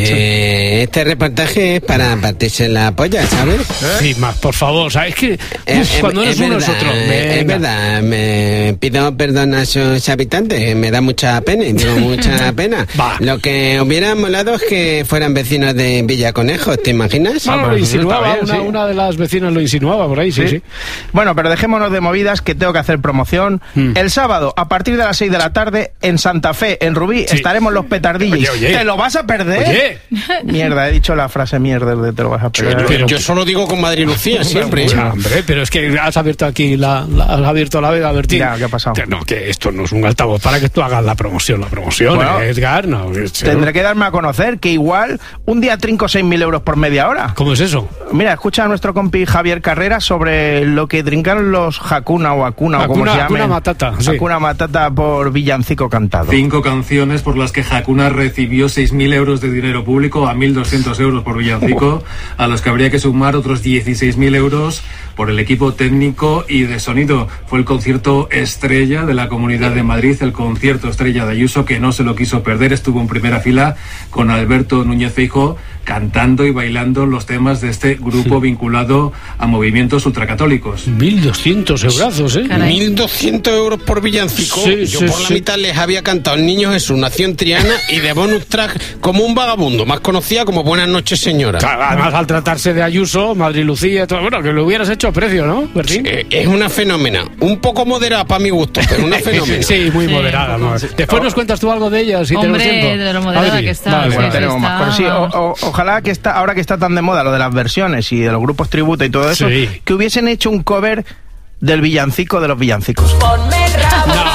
Eh, este reportaje es para partirse la polla, ¿sabes? Sí, más, por favor. ¿Sabes que Eh, cuando eh, eres es uno es verdad, otro? eh, Es Venga. verdad, me pido perdón a sus habitantes, me da mucha pena, digo mucha pena. Lo que hubiera molado es que fueran vecinos de Villaconejos, ¿te imaginas? Bueno, lo insinuaba, bien, una, sí. una de las vecinas lo insinuaba por ahí, sí, sí. Sí. Bueno, pero dejémonos de movidas, que tengo que hacer promoción. El sábado, a partir de las seis de la tarde, en Santa Fe, en Rubí, Sí. estaremos los petardillos. Oye, oye. ¿Te lo vas a perder? Oye. Mierda, he dicho la frase mierda de te lo vas a perder. Pero- Yo solo digo con Madrid Lucía siempre. Ya, hombre, pero es que has abierto aquí la, la- has abierto la veda, Bertín. Ya, ¿qué ha pasado? Que No, que esto no es un altavoz para que tú hagas la promoción, la promoción, Bueno, eh, Edgar, no. es- Tendré que darme a conocer que igual un día trinco seis mil euros por media hora. ¿Cómo es eso? Mira, escucha a nuestro compi Javier Carrera sobre lo que trincaron los Hakuna o Hakuna o como Hakuna- se llamen. Hakuna Matata, sí. Hakuna Matata por villancico cantado. Cinco canciones por las que Hakuna recibió seis mil euros de dinero público a mil doscientos euros por villancico, a los que habría que sumar otros dieciséis mil euros por el equipo técnico y de sonido. Fue el concierto estrella de la Comunidad de Madrid, el concierto estrella de Ayuso, que no se lo quiso perder. Estuvo en primera fila con Alberto Núñez Feijóo cantando y bailando los temas de este grupo vinculado a movimientos ultracatólicos. mil doscientos eurazos, ¿eh? mil doscientos euros por villancico. Sí, Yo sí, por la sí. mitad les había cantado El Niño Jesús, nació en Triana y de bonus track como un vagabundo, más conocida como Buenas noches, señora. Claro, además, al tratarse de Ayuso, Madrid Lucía, todo, bueno, que lo hubieras hecho a precio, ¿no, Bertín? Eh, es una fenómena, un poco moderada para mi gusto, pero una fenómena. Sí, muy Sí, moderada. ¿no? Después nos cuentas tú algo de ella, si Hombre, tenemos tiempo. de lo moderada Adri, que está, vale, sí, bueno, sí, Tenemos está, más. Pero sí, o- vamos. o- ojalá que está, ahora que está tan de moda lo de las versiones y de los grupos tributo y todo eso, Sí. que hubiesen hecho un cover del villancico de los villancicos. Ponme el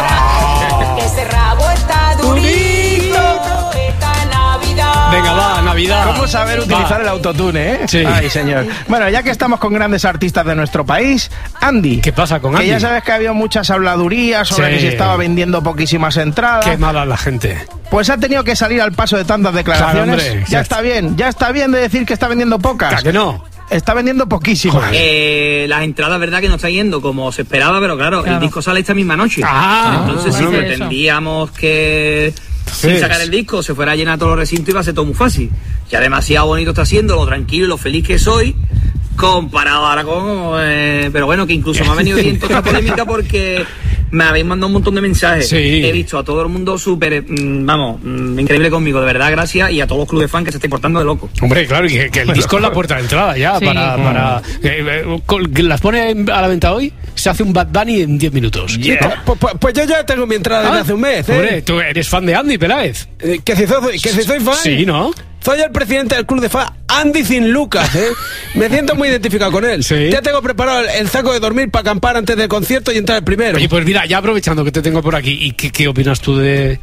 rabo, que ese rabo está durito esta Navidad. Venga, va, Navidad. ¿Cómo saber utilizar Va. el autotune, eh? Sí. Ay, señor. Bueno, ya que estamos con grandes artistas de nuestro país, Andy. ¿Qué pasa con Que Andy? ya sabes que había muchas habladurías sobre Sí. que se estaba vendiendo poquísimas entradas. Qué mala la gente. Pues ha tenido que salir al paso de tantas declaraciones. Claro, hombre. ya está bien, ya está bien de decir que está vendiendo pocas. ¿A que no? está vendiendo poquísimo. Eh, las entradas, verdad que no está yendo como se esperaba, pero claro, claro. el disco sale esta misma noche. Ah, Entonces bueno, si pretendíamos que sin Sí. sacar el disco se fuera a llenar todos los recintos, iba a ser todo muy fácil. Ya demasiado bonito está siendo, lo tranquilo y lo feliz que soy, comparado ahora con... Eh, pero bueno, que incluso me ha venido bien toda esta polémica porque me habéis mandado un montón de mensajes. Sí. He visto a todo el mundo súper, mmm, vamos, mmm, increíble conmigo, de verdad, gracias, y a todos los clubes de fans que se estáis portando de loco. Hombre, claro, y que, que el disco es la puerta de entrada ya, Sí. para... para eh, eh, con- que ¿las pone en- a la venta hoy? Se hace un Bad Bunny en diez minutos. Yeah. Pues, pues- pues yo ya tengo mi entrada desde Ah, hace un mes, ¿eh? Hombre, tú eres fan de Andy Peláez. Eh, que si soy, que si soy fan. Sí, ¿no? Soy el presidente del club de fans Andy Sin Lucas, ¿eh? Me siento muy identificado con él. Sí. Ya tengo preparado el, el saco de dormir para acampar antes del concierto y entrar el primero. Oye, pues mira, ya aprovechando que te tengo por aquí, ¿y qué, qué opinas tú de...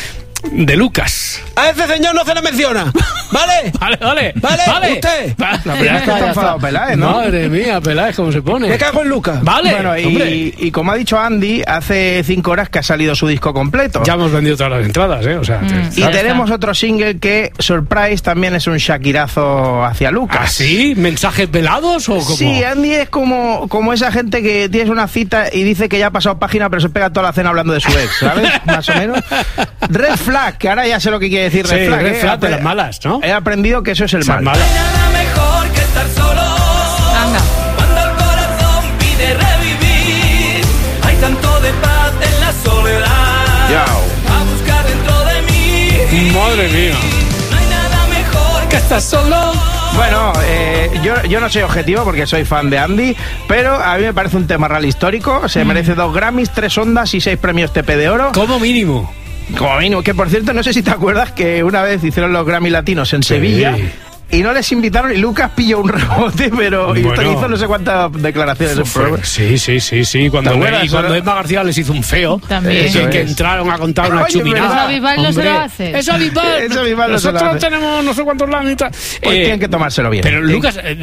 de Lucas? A ese señor no se le menciona. ¿Vale? Vale, vale. ¿Vale? Vale. ¿Usted? Va- La verdad es que está enfadado Peláez, ¿no? Madre mía, Peláez, ¿cómo se pone? Me cago en Lucas. Vale, Bueno, hombre. y, y como ha dicho Andy, hace cinco horas que ha salido su disco completo. Ya hemos vendido todas las entradas, ¿eh? O sea, te- Y tenemos otro single que, surprise, también es un Shakirazo hacia Lucas. ¿Ah, sí? ¿Mensajes velados o cómo? Sí, Andy es como, como esa gente que tienes una cita y dice que ya ha pasado página, pero se pega toda la cena hablando de su ex, ¿sabes? Más o menos. Red flag, que ahora ya sé lo que quiere decir Red Sí, flag. red ¿eh? flag de las malas, ¿no? He aprendido que eso es el Esas mal. malas. Nada mejor que estar solo. Anda. Cuando el corazón pide revivir, hay tanto de paz en la soledad. Yao. A buscar dentro de mí. Madre mía. No hay nada mejor Que estás solo. Bueno, eh, yo, yo no soy objetivo porque soy fan de Andy, pero a mí me parece un tema real histórico. Se merece dos Grammys, tres Ondas y seis premios T P de oro. Como mínimo. Como mínimo, que por cierto, no sé si te acuerdas que una vez hicieron los Grammy Latinos en Sevilla y no les invitaron y Lucas pilló un rebote, pero y Bueno. hizo no sé cuántas declaraciones en el programa. Sí, sí, sí, sí. Cuando, ¿Te acuerdas, y cuando no? Emma García les hizo un feo, También. que, Eso que es. entraron a contar una Oye, chupinada. ¿verdad? Eso a Bisbal no se Hombre, lo hace. Eso a Bisbal. Eso a Bisbal no se lo Nosotros hace. tenemos no sé cuántos lados y tal. Pues tienen que tomárselo bien. Pero Tienen- Lucas, eh,